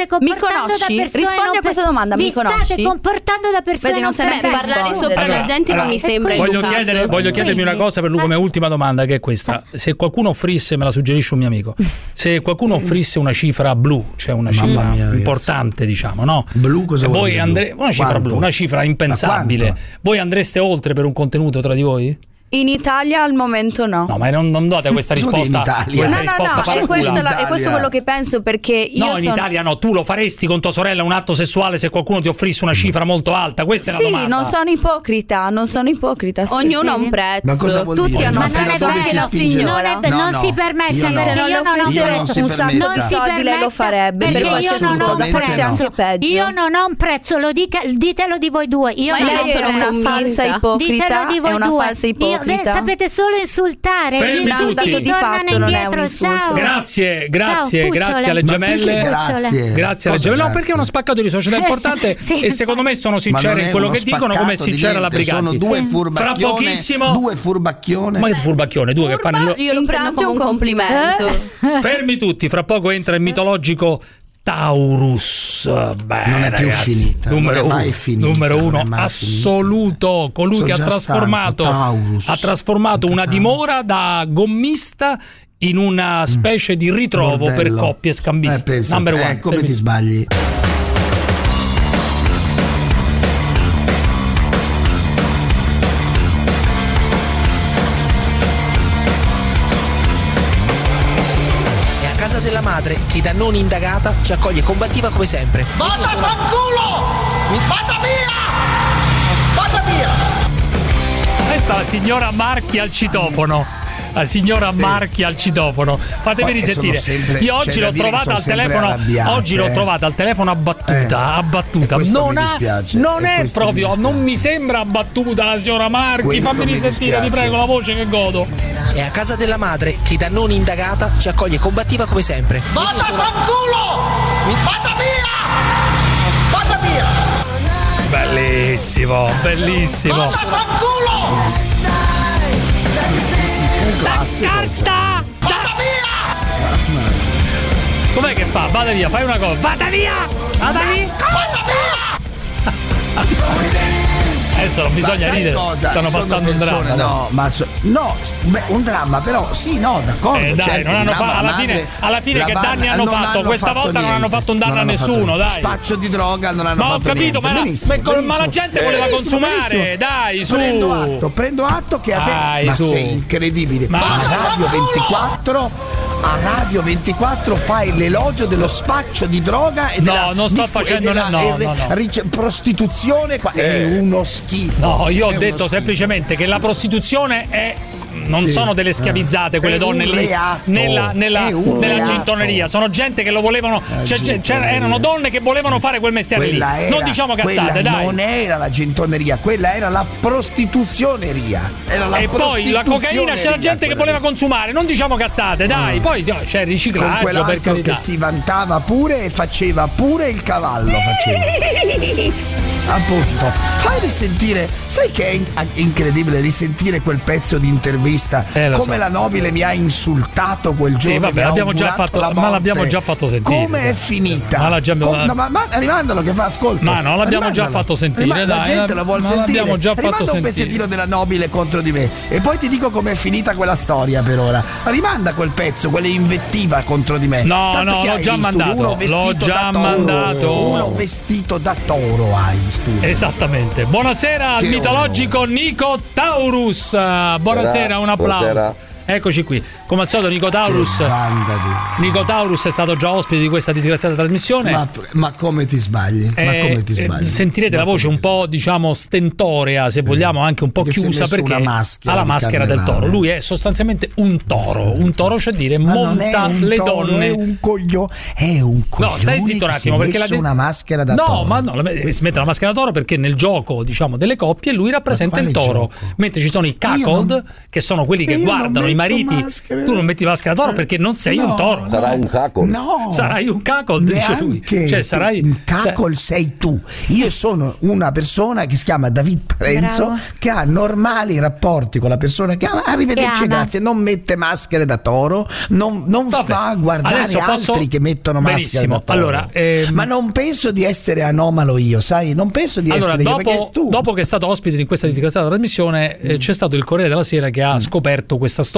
state comportando da persone Rispondi non a questa domanda, vi mi conosci? state comportando da persone Vedi, non se ne per parlare sopra la gente non mi sembra voglio, educato. chiedere, voglio chiedermi una cosa per lui come ultima domanda, che è questa: se qualcuno offrisse, me la suggerisce un mio amico, se qualcuno offrisse una cifra blu, cioè una Mamma cifra mia, importante, diciamo, no? Blu cosa vuol voi dire andre- blu? una cifra Quanto? blu, una cifra impensabile, voi andreste oltre per un contenuto tra di voi? In Italia al momento no. No, ma non, non date questa risposta. In Italia. Questa No, no, risposta no, è, questa paracula. la, è questo quello che penso, perché io No, in sono... Italia no, tu lo faresti con tua sorella un atto sessuale se qualcuno ti offrisse una cifra molto alta? Questa è Sì, la domanda. non sono ipocrita, non sono ipocrita. Sì. Ognuno ha un prezzo. Ma cosa vuol Tutti dire? hanno Ma un non è prezzo, bello, anche la non signora. è- non si permette, io no. perché Se non io le non ho Io non prezzo. si un sacco permetta. di Non si soldi lei lo farebbe, perché per io non ho un assolutamente prezzo. anche peggio. Io non ho un prezzo, lo dica, ditelo di voi due. Io Ma non lei ho è un una prezzo. falsa ipocrita, Ditelo di voi è una due. falsa Io- ipocrita. ve- sapete solo insultare. Fermi Gli insulti tutti. ti Di tornano fatto non è un indietro. insulto. Ciao. Grazie, grazie, Ciao, grazie cucciole. alle Ma gemelle. perché grazie? Grazie alle Cosa gemelle. No, grazie? perché è uno spaccato di società importante Sì. e secondo me sono Ma non sincere è in quello uno che dicono, come è spaccato di sincera la niente, Briganti. Sono due Fra furbacchione, pochissimo. due furbacchione. Ma che furbacchione, tu che fanno il... Io lo prendo come un complimento. Fermi tutti, fra poco entra il mitologico Taurus. Beh, Non è più ragazzi, finita, numero non è mai uno, finita, numero non uno è mai assoluto, colui Sono che ha già trasformato, stanco, Taurus. ha trasformato una dimora da gommista in una specie di ritrovo per Bordello. coppie scambiste. Eh, pensa, Number eh, one. come Fermi- ti sbagli? E a casa della madre, che da non indagata ci accoglie combattiva come sempre. Vada fanculo! Vada via! Vada via! Questa è la signora Marchi al citofono. La signora Marchi al citofono. Fatemi Poi risentire. sono sempre- Io oggi c'è da l'ho dire che trovata sono al sempre telefono. arrabbiate, Oggi l'ho eh. trovata al telefono abbattuta. Eh. Abbattuta. E questo Non, mi ha- dispiace, non e è questo proprio. mi Non mi sembra abbattuta la signora Marchi. Questo Fammi mi risentire, ti dispiace. prego, la voce che godo. E a casa della madre, che da non indagata ci accoglie combattiva come sempre. Vada fanculo! Vada via! Vada via! Bellissimo, bellissimo. Vada fanculo! Carta! Vada via! Com'è che fa? Vada via, fai una cosa. Vada via! Vada via! Vada via! Adesso non bisogna Ma sai ridere. cosa? Stanno Sono passando un persone- dramma. No, ma so- no, s- beh, un dramma, però sì, no, d'accordo. Eh, dai, certo, non hanno un fa- dramma, alla la fine- madre- alla fine la che madre- danni hanno non fatto? Questa volta non hanno niente. fatto un danno Non a hanno fatto nessuno, niente. dai. Spaccio di droga non hanno Ma ho fatto capito, niente. ma, la- Benissimo, ma, col- ma la benissimo. gente voleva Benissimo, consumare, benissimo. dai, su. Prendo atto, prendo atto che a te Dai, ma su. sei incredibile. Ma- a Radio ventiquattro a Radio ventiquattro fai l'elogio dello spaccio di droga e No, della, non sto di- facendo- e della no, e- no, no. rice- prostituzione qua- è Eh. uno schifo. No, io ho È uno detto schifo. semplicemente che la prostituzione è. Non Sì. sono delle schiavizzate quelle È donne un lì reato. nella, nella, È un nella reato. gintoneria. Sono gente che lo volevano. Cioè, c'è- c'era- erano donne che volevano fare quel mestiere Quella lì. era- Non diciamo cazzate, quella dai. non era la gentoneria, quella era la prostituzioneria. Era la E poi la cocaina c'era gente che voleva consumare. Non diciamo cazzate, dai. Poi oh, c'è il con riciclaggio, per quell'altro carità. che si vantava pure e faceva pure il cavallo. Faceva. Appunto, fai risentire. Sai che è in- incredibile risentire quel pezzo di intervista? Eh, lo come so. la nobile mi ha insultato quel giorno. Sì, vabbè, mi ha l'abbiamo già augurato fatto- la ma morte. l'abbiamo già fatto sentire. Come è finita? Ma la già- Com- no, ma, ma rimandalo che fa ascolto. Ma no, l'abbiamo già Rimandalo. fatto sentire, Rima- la dai, gente la- lo vuole ma sentire. l'abbiamo già fatto Rimanda un sentire. pezzettino della nobile contro di me e poi ti dico com'è finita quella storia per ora. Rimanda quel pezzo, quella invettiva contro di me. No, Tanto no, che l'ho hai già in studio mandato, uno l'ho vestito già da toro. mandato. Uno vestito da toro hai in studio. Esattamente. Buonasera al Che mitologico Nico Taurus. Uh, Buonasera, un applauso. Buonasera. Eccoci qui. Come al solito Nico Taurus. Nico Taurus è stato già ospite di questa disgraziata trasmissione. Ma, ma come ti sbagli? Ma Eh, come ti eh, sbagli? sentirete Ma la voce come un po', diciamo, stentorea, se vogliamo, anche un po' Perché si è chiusa, messo perché una maschera ha la di maschera del carnevale. toro. Lui è sostanzialmente un toro. Un toro, cioè dire, Ma non monta è un le toro, donne. è un coglione, è un coglione. No, stai zitto un che si attimo è perché la messo de- una maschera da no, toro. ma no, la- si mette la maschera da toro perché nel gioco, diciamo, delle coppie lui rappresenta Ma il quale toro, gioco? mentre ci sono i cuckold, non- che sono quelli che Io non guardano i metto mariti. maschere. Tu non metti la maschera da toro perché non sei No, un toro. Sarai un cacol. No, Sarai un cuckold, dice lui. neanche Cioè, sarai un cacol sei tu. Io sono una persona che si chiama David Parenzo, Bravo. che ha normali rapporti con la persona che ama. Arrivederci, Che ama. grazie. Non mette maschere da toro, non, non Vabbè, fa a guardare adesso posso- altri che mettono maschere Benissimo. da toro. Allora, ehm, ma non penso di essere anomalo io, sai? Non penso di Allora, essere io, perché dopo, tu dopo che è stato ospite di questa disgraziata trasmissione, eh, c'è stato il Corriere della Sera che ha scoperto questa storia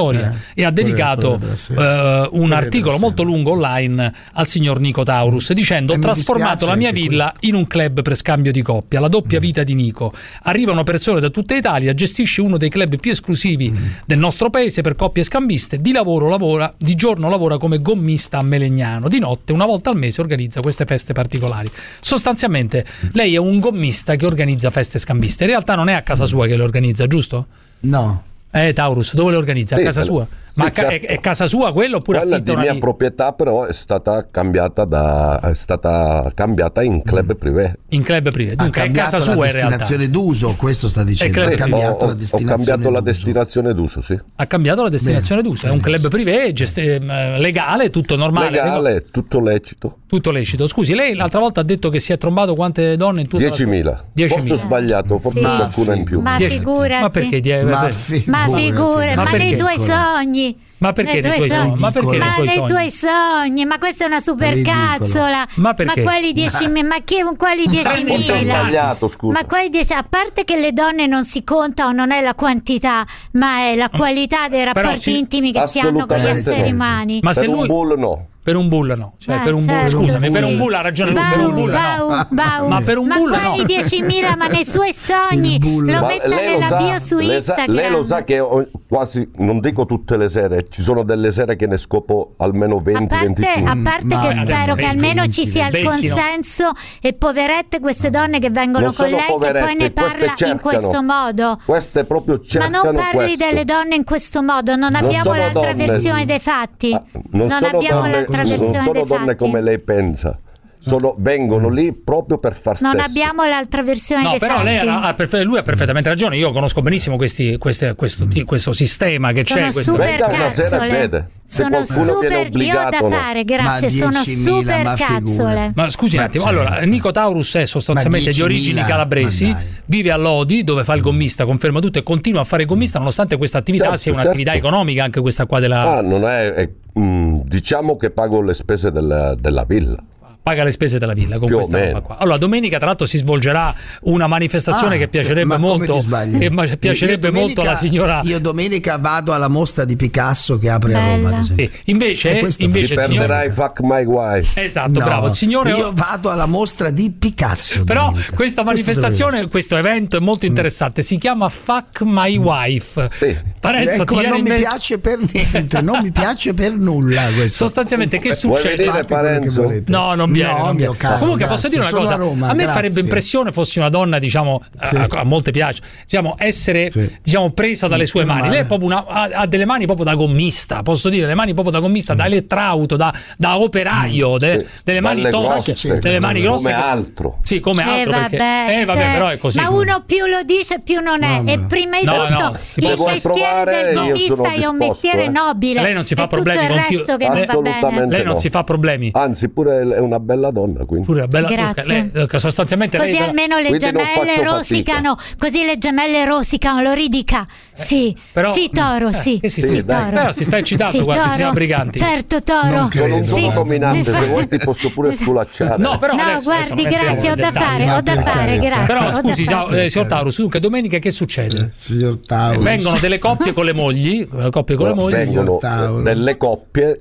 storia eh, e ha dedicato eh, un articolo molto lungo online al signor Nico Taurus dicendo: ho trasformato la mia villa questo. in un club per scambio di coppia, la doppia mm. vita di Nico. Arrivano persone da tutta Italia, gestisce uno dei club più esclusivi mm. del nostro paese per coppie scambiste, di lavoro lavora, di giorno lavora come gommista a Melegnano, di notte una volta al mese organizza queste feste particolari. Sostanzialmente lei è un gommista che organizza feste scambiste, in realtà non è a casa sua che le organizza, giusto? No. Eh Taurus, dove le organizza? A sì, casa sua? Ma sì, certo. è, è casa sua quello oppure quella affitta di una mia proprietà, però è stata cambiata da è stata cambiata in club privé. In club privé. Dunque ha è casa sua in realtà. Ha cambiato la destinazione d'uso, questo sta dicendo. Sì, ha cambiato ho, la destinazione ho cambiato d'uso. la destinazione d'uso, sì. Ha cambiato la destinazione Bene. d'uso, è un club privé, gest- legale, tutto normale. Legale, reg- tutto lecito. Tutto lecito. Scusi, lei l'altra volta ha detto che si è trombato quante donne in tutta diecimila. la diecimila. Forse ho sbagliato, forse Sì. qualcuna in più. Ma figurati. Ma perché? Ma figurati. Ma, figurati. ma, ma nei tuoi sogni. Ma perché nei tuoi sogni? Ma perché ma nei suoi nei sogni? tuoi sogni? Ma questa è una supercazzola. Ma perché? Ma quali diecimila? Ma che quali diecimila? Ho sbagliato, scusa. Ma quali dieci? A parte che le donne non si contano, non è la quantità, ma è la qualità dei rapporti sì, intimi che si hanno con gli esseri no. umani. Ma per se lui un bull no. Per un bull no, cioè Ah, per un certo, bull, scusami, sì. per un bull ha ragione lui, Bau, per un bull bau, no. bau. Ma per un ma bull no. quali diecimila? Ma nei suoi sogni lo Ma metta lei lo nella sa, bio su lei sa- Instagram. lei lo sa che ho- quasi, non dico tutte le sere, ci sono delle sere che ne scopo almeno A venti parte, venticinque. a parte Ma che adesso spero che almeno venti, ci sia il venti, no. consenso e poverette queste donne che vengono Non con sono lei che poi poverette, ne queste parla in cercano. questo modo. Queste proprio Ma cercano non parli questo. delle donne in questo modo, non Non abbiamo sono l'altra donne. versione dei fatti. Ah, non, non sono abbiamo donne, l'altra non versione sono dei donne fatti. come lei pensa. Sono, vengono lì proprio per far Non sesso. abbiamo l'altra versione No, dei però fatti. lei ha, ha perfe- lui ha perfettamente ragione. Io conosco benissimo questi, queste, questo, ti- questo sistema che Sono c'è. Questo... super Venga una sera e cazzole. vede. Se Sono qualcuno viene super, io ho obbligato da o no. fare, grazie, Ma sono diecimila, super ma cazzole. figurati. Ma scusi un Ma attimo, certo. allora Nico Taurus è sostanzialmente di diecimila, origini calabresi, ma dai. vive a Lodi dove fa il gommista, conferma tutto e continua a fare il gommista nonostante questa attività Certo, sia un'attività certo. economica, anche questa qua della... Ah, non è, è, mm, diciamo che pago le spese della, della villa. paga le spese della villa con Più o questa roba meno. qua. Allora domenica tra l'altro si svolgerà una manifestazione Ah, che piacerebbe ma come molto ti sbagli? che ma- piacerebbe Io molto alla domenica- signora. Io domenica vado alla mostra di Picasso che apre a Roma, ad esempio. Sì. Invece, E questo invece Ti il signor- perderai Fuck My Wife. Esatto, No, bravo. Il signore io vado alla mostra di Picasso. Però domenica. questa Questo manifestazione, questo evento è molto interessante. Si chiama Fuck My Wife. Parenzo, Ecco, ti viene non in mi mente- piace per niente, non mi piace per nulla questo. Sostanzialmente che Vuoi succede? vedere Parenzo? No, non viene. No, non mio viene. caro, Comunque grazie, posso dire una sono cosa: a Roma, a me grazie. farebbe impressione fossi una donna, diciamo, Sì. a, a molte piace, diciamo, essere diciamo presa dalle sue mani. Lei è proprio una, ha, ha delle mani proprio da gommista, posso dire, le mani proprio da gommista, da elettrauto, da, da operaio, de- delle mani Dalle toste, grosse, delle mani grosse. come altro. Sì, come Eh altro vabbè, perché eh vabbè, se- però è così. Ma uno più lo dice più non è. E prima di No, tutto no, il se vuoi mestiere provare, del io sono gommista è un disposto, mestiere eh. nobile. Lei non si fa e problemi tutto il con chi- resto che non va bene. Assolutamente Lei non no. si fa problemi. Anzi, pure è una bella donna, quindi. Pure bella, Grazie. lei- sostanzialmente Così lei però- almeno le Quindi non gemelle faccio rosicano, così le gemelle rosicano, lo ridica. Sì, però- sì Toro, eh, sì, che si sì, sta- Toro. però si sta eccitando, Sì, guarda, Toro. signora Briganti. Certo, Toro. Sono un Sì. tono dominante, Mi fa- se vuoi ti posso pure sculacciare. No, però No, adesso, adesso guardi, non entriamo grazie, ho nel da dettaglio. fare, ho da fare, grazie. Però ho da scusi, fare. ciao, eh, signor Taurus, dunque domenica che succede? Signor Taurus. Vengono delle coppie con le mogli, eh, coppie con le mogli. Vengono delle coppie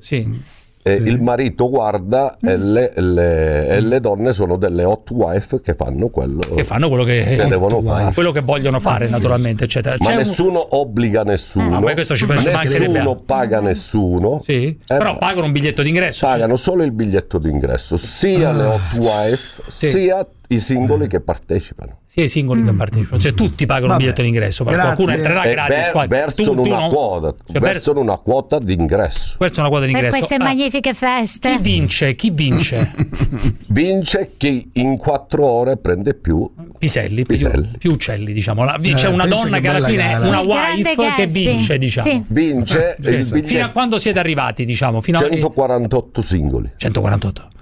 e il marito guarda e, le, le- e le donne sono delle hot wife che fanno quello Che fanno quello che, che devono fare. quello che vogliono fare, naturalmente, eccetera. Ma C'è un- nessuno obbliga nessuno, Ah, ma questo ci mancherebbe nessuno altro. paga nessuno. Sì, Eh, però pagano un biglietto d'ingresso. pagano solo il biglietto d'ingresso, sia le hot wife Sì. sia i singoli che partecipano. Sì, i singoli che partecipano, cioè tutti pagano Vabbè. un biglietto d'ingresso, però Grazie. qualcuno entrerà E gratis. ver- qua. versano Tu- tu una non- quota, cioè, versano una quota d'ingresso. Questa è una quota Per d'ingresso. queste Ah, magnifiche feste. chi vince? Chi vince? Vince chi in quattro ore prende più Piselli, più, Piselli. più uccelli, diciamo. La- C'è Eh, una pensa donna che che alla bella fine è gara. una Il grande wife che Gatsby. vince, diciamo. Sì. vince il Fino a biglietto quando siete arrivati, diciamo? Fino a centoquarantotto singoli. centoquarantotto.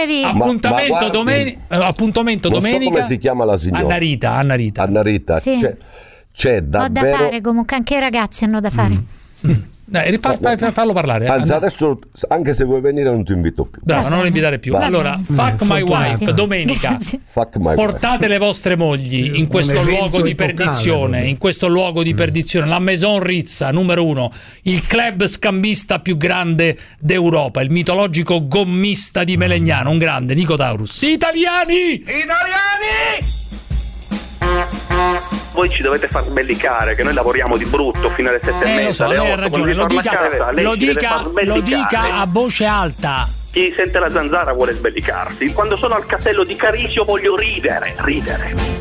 Ricordatevi. Appuntamento, Ma- ma domeni- eh, appuntamento non so domenica. come si chiama la signora. Anna Rita, Anna Rita. Anna Rita, Sì. c'è, c'è Ho da davvero fare comunque, anche i ragazzi hanno da fare. Mm. Dai, fa, fa, fa, fallo parlare. Anzi, adesso anche se vuoi venire non ti invito più. Bravo, non lo invitare più. Vai. Allora, fuck my wife, domenica. Fuck my Portate wife. le vostre mogli in questo luogo di perdizione, in questo luogo di perdizione, la Maison Rizza, numero uno, il club scambista più grande d'Europa, il mitologico gommista di Melegnano, un grande, Nico Taurus. Italiani! Italiani! Voi ci dovete far sbellicare che noi lavoriamo di brutto fino alle sette Eh, e lo mezza, so, alle lei ha otto, ragione, lo quando dica, ritorna a casa, lei lo, ci deve dica, far lo sbellicare. dica a voce alta. Chi sente la zanzara vuole sbellicarsi. Quando sono al castello di Carisio voglio ridere, ridere.